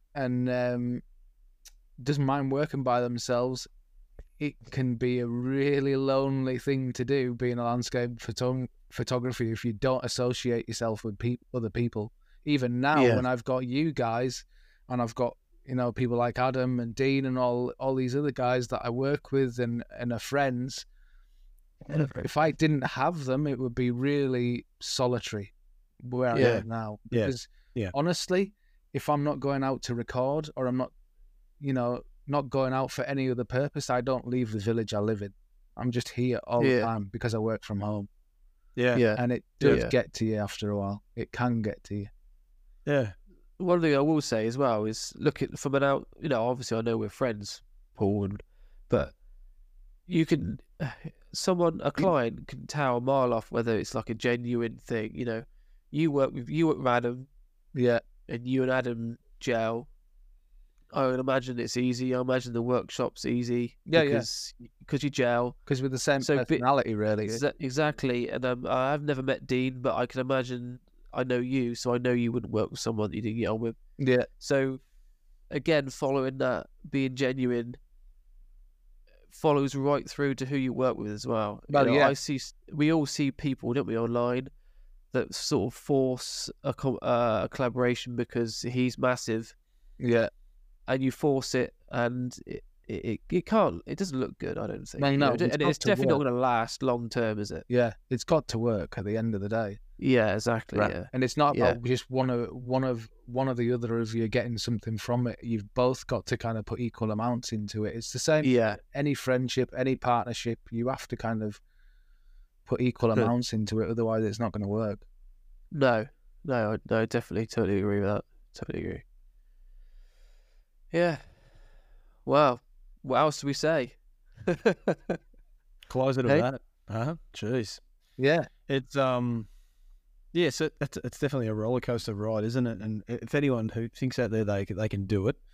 doesn't mind working by themselves, it can be a really lonely thing to do, being a landscape photographer, if you don't associate yourself with other people. Even now, when I've got you guys, and I've got people like Adam and Dean and all these other guys that I work with and are friends, if I didn't have them, it would be really solitary where I am now. Because honestly, if I'm not going out to record, or I'm not not going out for any other purpose, I don't leave the village I live in. I'm just here all the time because I work from home. Yeah. And it does get to you after a while. It can get to you. Yeah. One thing I will say as well is look at from an out. Obviously I know we're friends, Paul, but you can, a client can tell a mile off whether it's like a genuine thing. You work with Adam, and you and Adam gel. I would imagine it's easy. I imagine the workshop's easy. Because you gel. Because we're the same personality, really. Exactly. And I've never met Dean, but I can imagine. I know you, so I know you wouldn't work with someone that you didn't get on with. Yeah. So, again, following that, being genuine, follows right through to who you work with as well. Well, We all see people, don't we, online, that sort of force a collaboration because he's massive. Yeah. And you force it, and it can't. It doesn't look good, I don't think. No, and it's definitely not going to last long term, is it? Yeah, it's got to work at the end of the day. Yeah, exactly. Right. Yeah. And it's not Yeah. about just one of the other of you getting something from it. You've both got to kind of put equal amounts into it. It's the same. Yeah. Any friendship, any partnership, you have to kind of put equal amounts into it. Otherwise, it's not going to work. No, definitely, totally agree with that. Totally agree. Yeah. Well, what else do we say? Close it Hey? at that. Jeez. Yeah. It's yeah, so it's definitely a roller coaster ride, isn't it? And if anyone who thinks out there they can do it,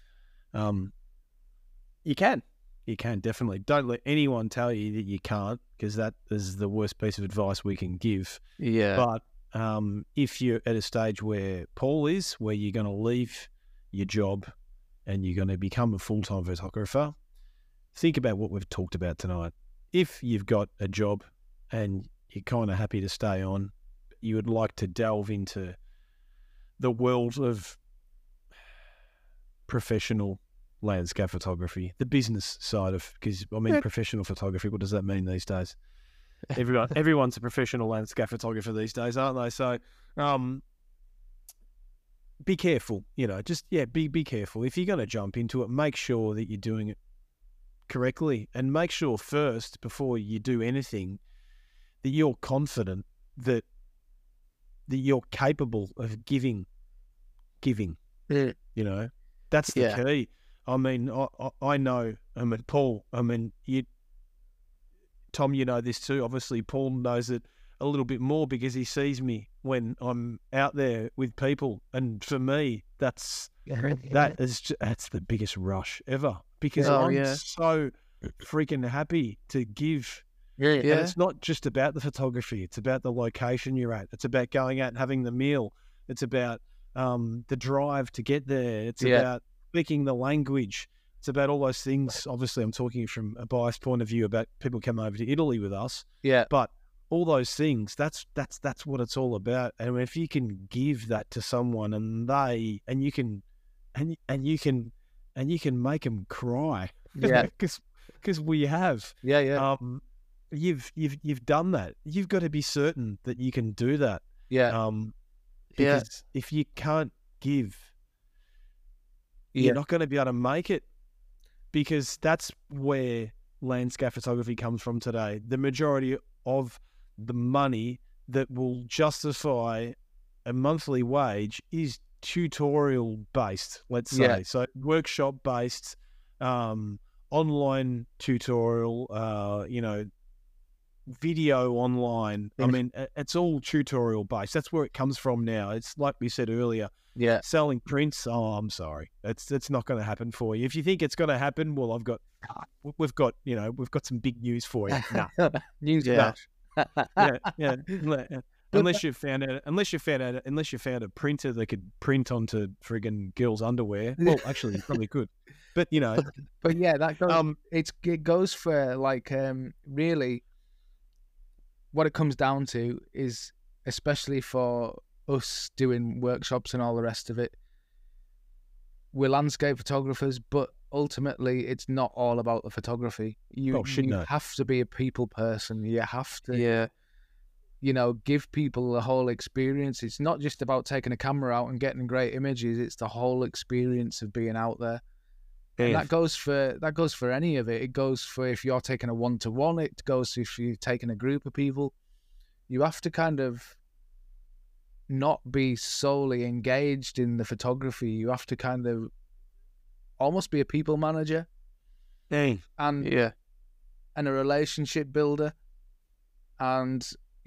you can definitely. Don't let anyone tell you that you can't, because that is the worst piece of advice we can give. Yeah. But if you're at a stage where Paul is, where you're going to leave your job and you're going to become a full-time photographer, think about what we've talked about tonight. If you've got a job and you're kind of happy to stay on, you would like to delve into the world of professional landscape photography, the business side of, because I mean, professional photography, what does that mean these days? Everyone's a professional landscape photographer these days, aren't they? So, be careful, be careful. If you're going to jump into it, make sure that you're doing it correctly, and make sure first, before you do anything, that you're confident that you're capable of giving. Yeah. That's the Yeah. key. I mean, I know. I mean, Paul. I mean, Tom. You know this too. Obviously, Paul knows it a little bit more because he sees me when I'm out there with people, and for me, that's the biggest rush ever, because I'm so freaking happy to give. Yeah. And it's not just about the photography. It's about the location you're at. It's about going out and having the meal. It's about the drive to get there. It's about speaking the language. It's about all those things. Obviously, I'm talking from a biased point of view about people coming over to Italy with us. Yeah. But all those things, that's what it's all about. And if you can give that to someone, and you can make them cry. Yeah. Because we have. Yeah. You've done that. You've got to be certain that you can do that. Yeah. Because if you can't give, you're not going to be able to make it. Because that's where landscape photography comes from today. The majority of the money that will justify a monthly wage is tutorial based, let's say. Yeah. So workshop based, online tutorial, video online. I mean, it's all tutorial based. That's where it comes from now. It's like we said earlier. Yeah. Selling prints. Oh, I'm sorry. It's not going to happen for you. If you think it's going to happen, well, we've got some big news for you. No. News Yeah. flash. yeah. Unless you found a printer that could print onto friggin' girls' underwear. Well, actually, you probably could. But But yeah, that goes. It goes for really. What it comes down to is, especially for us doing workshops and all the rest of it, we're landscape photographers, but ultimately it's not all about the photography. You have to be a people person. You have to, give people the whole experience. It's not just about taking a camera out and getting great images. It's the whole experience of being out there. And that goes for any of it. It goes for if you're taking a one-to-one. It goes if you're taking a group of people. You have to kind of not be solely engaged in the photography. You have to kind of almost be a people manager, and a relationship builder. And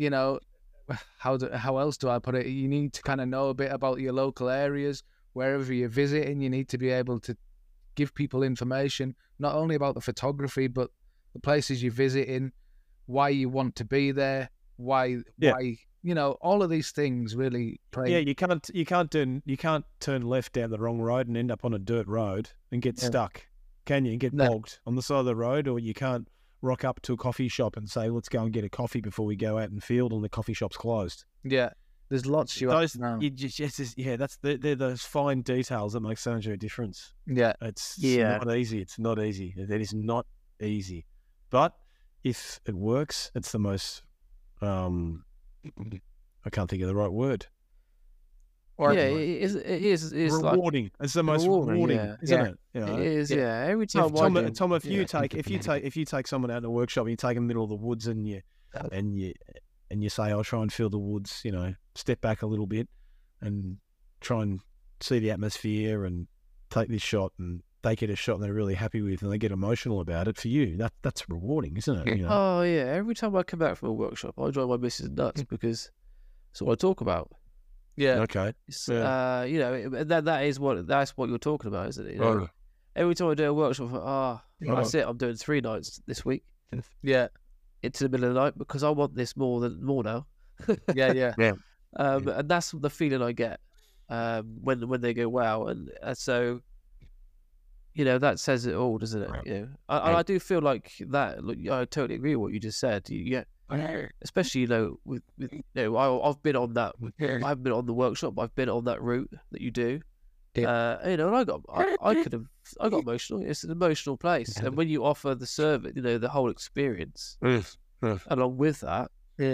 how else do I put it? You need to kind of know a bit about your local areas, wherever you're visiting. You need to be able to give people information, not only about the photography, but the places you're visiting, why you want to be there, why all of these things really play. Yeah, you can't turn left down the wrong road and end up on a dirt road and get stuck, can you? And get bogged on the side of the road. Or you can't rock up to a coffee shop and say, let's go and get a coffee before we go out in field, and the coffee shop's closed. Yeah. There's lots you have to know. They're those fine details that make so much of a difference. Yeah. It's not easy. It's not easy. It is not easy. But if it works, it's the most I can't think of the right word. Or yeah, it is like Rewarding. It's the most rewarding, yeah. isn't Yeah. it? You it know? is, yeah. Every time If Tom, I do, Tom, if you yeah. take someone out in the workshop and you take them in the middle of the woods and you say, I'll try and feel the woods, you know, step back a little bit and try and see the atmosphere and take this shot, and they get a shot and they're really happy with and they get emotional about it, for you, that's rewarding, isn't it? You know? Oh yeah, every time I come back from a workshop, I drive my missus nuts because that's what I talk about. yeah, Okay. It's, Yeah. you know, that's what you're talking about, isn't it? You know? Every time I do a workshop, that's it. I'm doing 3 nights this week yeah, into the middle of the night because I want this more now. yeah. And that's the feeling I get when they go wow, and so you know that says it all, doesn't it? You know, I do feel like that. Look, I totally agree with what you just said. You get, especially with you know, I've been on that. I've been on the workshop. I've been on that route that you do. You know, and I got emotional. It's an emotional place, and when you offer the service, you know, the whole experience along with that,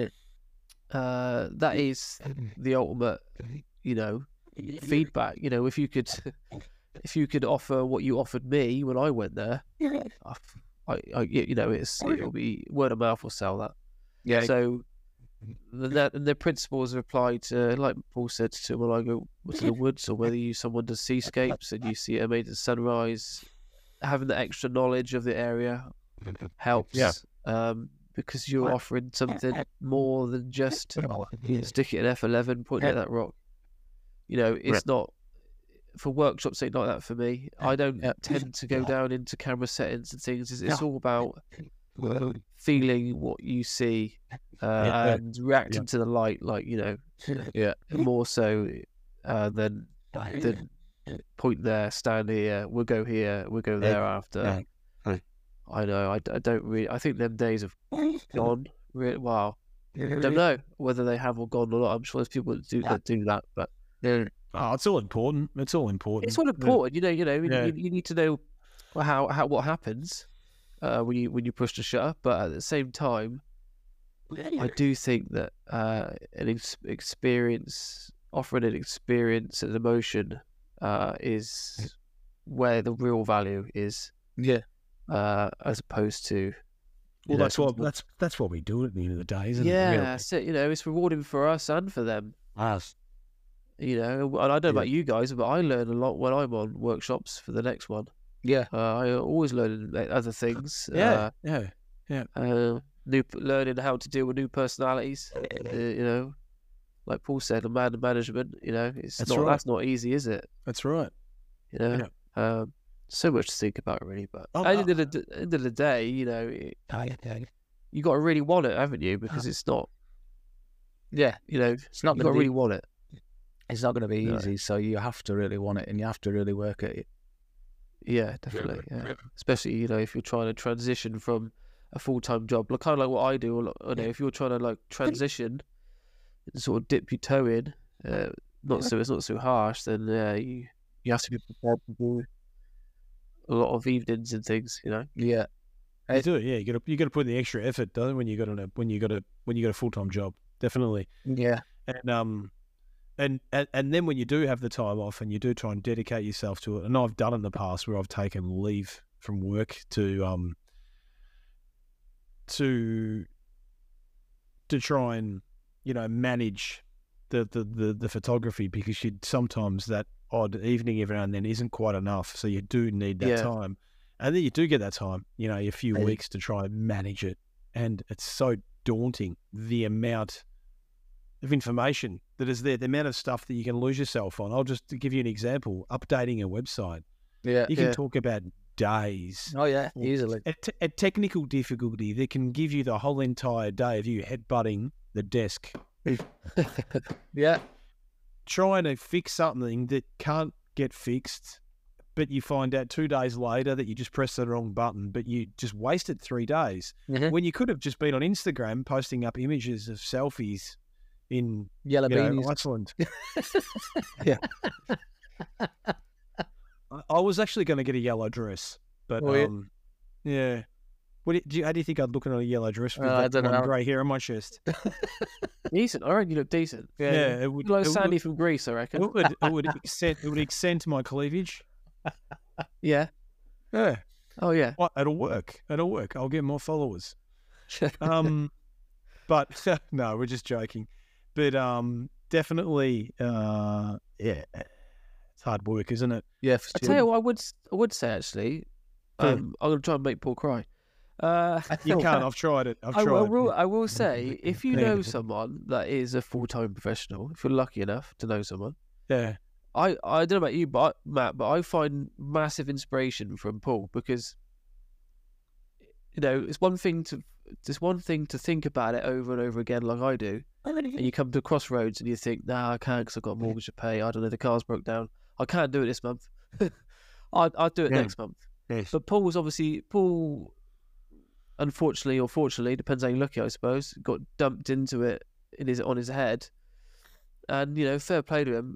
that is the ultimate, you know, feedback. You know, if you could offer what you offered me when I went there, you know, it'll be word of mouth will sell that. Yeah. So the principles are applied to, like Paul said, to when I go to the woods, or whether someone does seascapes and you see an amazing sunrise, having the extra knowledge of the area helps. Yeah. Because you're offering something more than just stick it in F11, point it at that rock. You know, it's not for workshops. Ain't like that for me. I don't tend to go down into camera settings and things. It's all about feeling what you see and reacting to the light, like, you know, more so than point there, stand here, we'll go there after. I know. I don't really. I think them days have gone. Wow. I don't know whether they have or gone or not. I'm sure there's people that do that, but it's all important. It's all important. it's all important. You know. You need to know how what happens when you push the shutter. But at the same time, I do think that an experience, offering an experience and emotion, is where the real value is. Yeah. As opposed to, that's what we do at the end of the day, isn't it? Yeah, Really? that's it. You know, it's rewarding for us and for them. Us. You know, and I don't know about you guys, but I learn a lot when I'm on workshops for the next one. Yeah. I always learn other things. Learning how to deal with new personalities. You know, like Paul said, a man of management. You know, that's not easy, is it? That's right. You know, so much to think about, really. But at the end of the day, you know, you got to really want it, haven't you? Because it's not. Yeah, you know, it's not you got to really want it. It's not going to be easy, so you have to really want it, and you have to really work at it. Yeah, definitely. Yeah. Especially, you know, if you're trying to transition from a full-time job, like kind of like what I do. You know, if you're trying to like transition and sort of dip your toe in, it's not so harsh. Then you have to be prepared to do a lot of evenings and things. You know. Yeah. You do it. Yeah, you got to put in the extra effort, don't you, when you got a full-time job. Definitely. Yeah. And then when you do have the time off and you do try and dedicate yourself to it, and I've done it in the past where I've taken leave from work to try and, you know, manage the photography, because sometimes that odd evening every now and then isn't quite enough, so you do need that time, and then you do get that time, you know, a few weeks to try and manage it, and it's so daunting, the amount of information that is there, the amount of stuff that you can lose yourself on. I'll just give you an example: updating a website. Yeah, you can talk about days. Oh yeah, easily. A technical difficulty that can give you the whole entire day of you headbutting the desk. Yeah, trying to fix something that can't get fixed, but you find out 2 days later that you just pressed the wrong button, but you just wasted 3 days when you could have just been on Instagram posting up images of selfies in yellow beanies. Iceland. Yeah. I was actually going to get a yellow dress, but yeah. How do you think I'd look in a yellow dress with that grey hair on my chest? Decent. I reckon you look decent. Yeah, it You would. look like it Sandy would, from Greece, I reckon. it would extend my cleavage. Yeah. Yeah, Oh, yeah. well, it'll work. It'll work. I'll get more followers. But no, we're just joking. But definitely, yeah, it's hard work, isn't it? Yeah, for I tell you what, I would say, actually, I'm going to try and make Paul cry. You can't. I've tried it. I will say, if you know someone that is a full-time professional, if you're lucky enough to know someone, Yeah. I don't know about you, Matt, but I find massive inspiration from Paul because, you know, it's one thing to think about it over and over again like I do, and you come to crossroads and you think, nah, I can't because I've got a mortgage to pay. I don't know, the car's broke down. I can't do it this month. I'll do it next month. Yes. But Paul, unfortunately or fortunately, depends how you look at it, I suppose, got dumped into it on his head, and you know, fair play to him.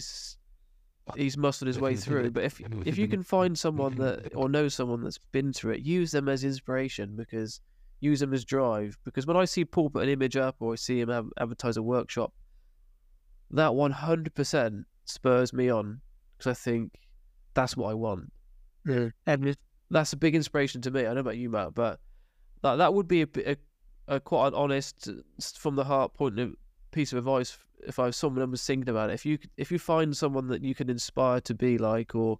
He's muscled his way through. But if you can find someone that or know someone that's been through it, use them as inspiration, because use them as drive. Because when I see Paul put an image up or I see him advertise a workshop, that 100% spurs me on, because I think that's what I want. Yeah. And that's a big inspiration to me. I don't know about you, Matt, but that would be a quite an honest, from the heart point of piece of advice if I was someone who was thinking about it. If you find someone that you can inspire to be like, or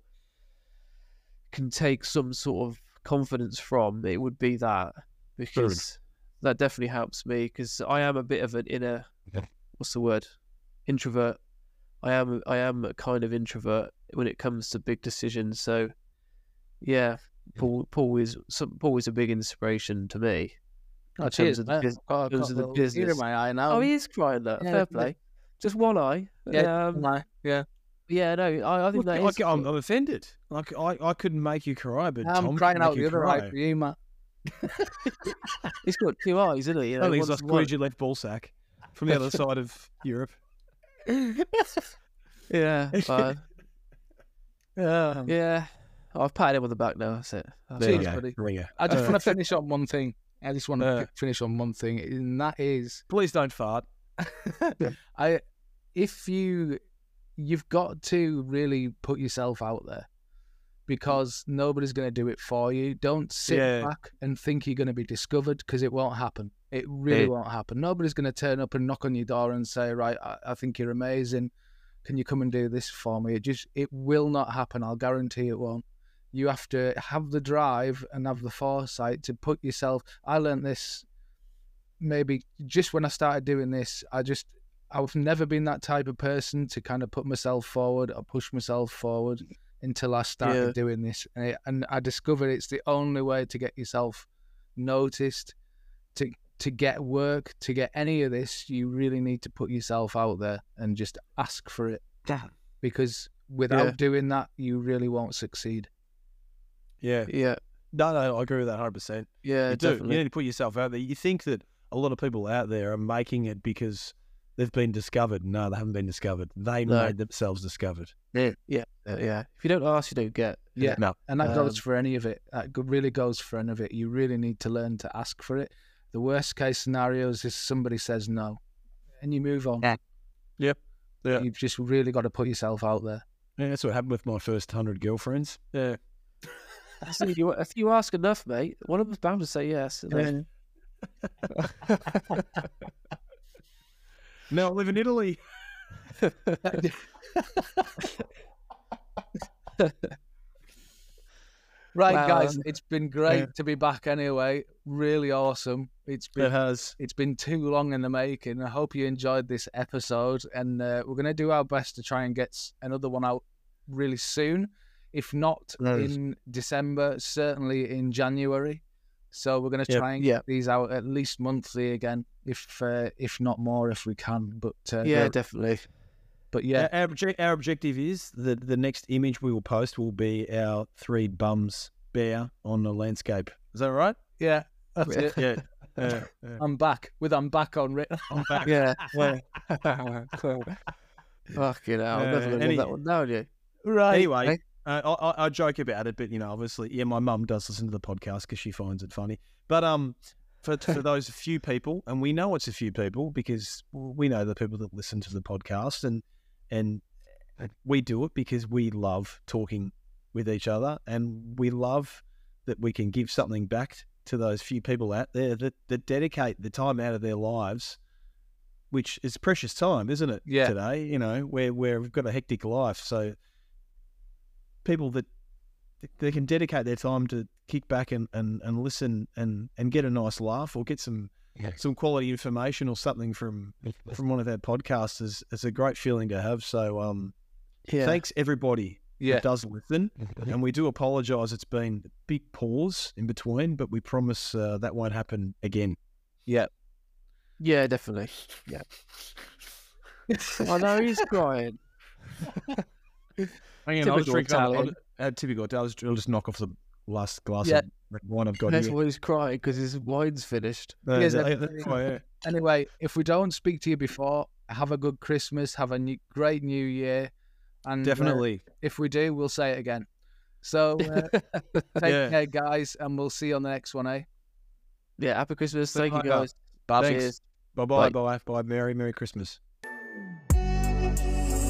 can take some sort of confidence from, it would be that, because that definitely helps me, because I am a bit of an inner, what's the word, introvert. I am a kind of introvert when it comes to big decisions. So yeah, Paul is a big inspiration to me. Oh, in terms of the business. Tear in my eye now. Oh, he is crying. That fair play. Just one eye. Yeah, yeah. Yeah, no, I think that is. I'm offended. Like I couldn't make you cry, but I'm Tom crying could out make the you other eye cry. for you, Matt. He's got two eyes, isn't he? You know, Only he's one's like one. squeegee left ball sack from the other side of Europe. Yeah, but, Yeah. yeah. I've patted him on the back now. That's it. There you Cheers, go. buddy. Ringer. I just want to finish on one thing. I just want to finish on one thing, and that is, Please don't fart. you've got to really put yourself out there, because nobody's going to do it for you. Don't sit back and think you're going to be discovered, because it won't happen. It really won't happen. Nobody's going to turn up and knock on your door and say, right, I think you're amazing. Can you come and do this for me? It will not happen. I'll guarantee it won't. You have to have the drive and have the foresight to put yourself. I learned this maybe just when I started doing this. I've never been that type of person to kind of put myself forward or push myself forward until I started doing this. And I discovered it's the only way to get yourself noticed, to get work, to get any of this. You really need to put yourself out there and just ask for it. Because without doing that, you really won't succeed. Yeah. Yeah. No, I agree with that 100%. Yeah, You do. definitely. You need to put yourself out there. You think that a lot of people out there are making it because they've been discovered. No, they haven't been discovered. They made themselves discovered. Yeah. If you don't ask, you don't get. Yeah. No. And that goes for any of it. That really goes for any of it. You really need to learn to ask for it. The worst case scenarios is somebody says no, and you move on. Yeah. You've just really got to put yourself out there. Yeah, that's what happened with my first 100 girlfriends. Yeah. If you ask enough, mate, one of them's bound to say yes. Now I live in Italy. Right, Wow. guys, it's been great to be back anyway. Really awesome. It's been too long in the making. I hope you enjoyed this episode, and we're going to do our best to try and get another one out really soon. If not in December, certainly in January. So we're going to try and get these out at least monthly again, if not more, if we can. But definitely. But yeah, our objective is that the next image we will post will be our three bums bear on the landscape. Is that right? yeah, that's it. Yeah. I'm back on written. I'm back. Yeah. Fucking hell. I'm never going to live that one down, you. Right. Anyway, I joke about it, but obviously, my mum does listen to the podcast because she finds it funny. But for those few people, and we know it's a few people because we know the people that listen to the podcast, and we do it because we love talking with each other, and we love that we can give something back to those few people out there that dedicate the time out of their lives, which is precious time, isn't it? Yeah. Today, you know, where we've got a hectic life, so people that they can dedicate their time to kick back and listen and get a nice laugh or get some quality information or something from one of our podcasts is a great feeling to have. So thanks everybody that does listen, and we do apologise. It's been a big pause in between, but we promise that won't happen again. Yeah. Yeah, definitely. Yeah. I know he's crying. Hang on, I'll just Typical drink. Italian. Typical. I'll just knock off the last glass Yeah. of red wine I've got That's here. why he's crying, because his wine's finished. Yes, That's why, yeah. Anyway, if we don't speak to you before, have a good Christmas, have a great New Year, and Definitely. if we do, we'll say it again. So take care, guys, and we'll see you on the next one, eh? Yeah, happy Christmas. Thank you, Bye. guys. Bye. Thanks. Cheers. Bye-bye. Bye. Bye. Merry Christmas.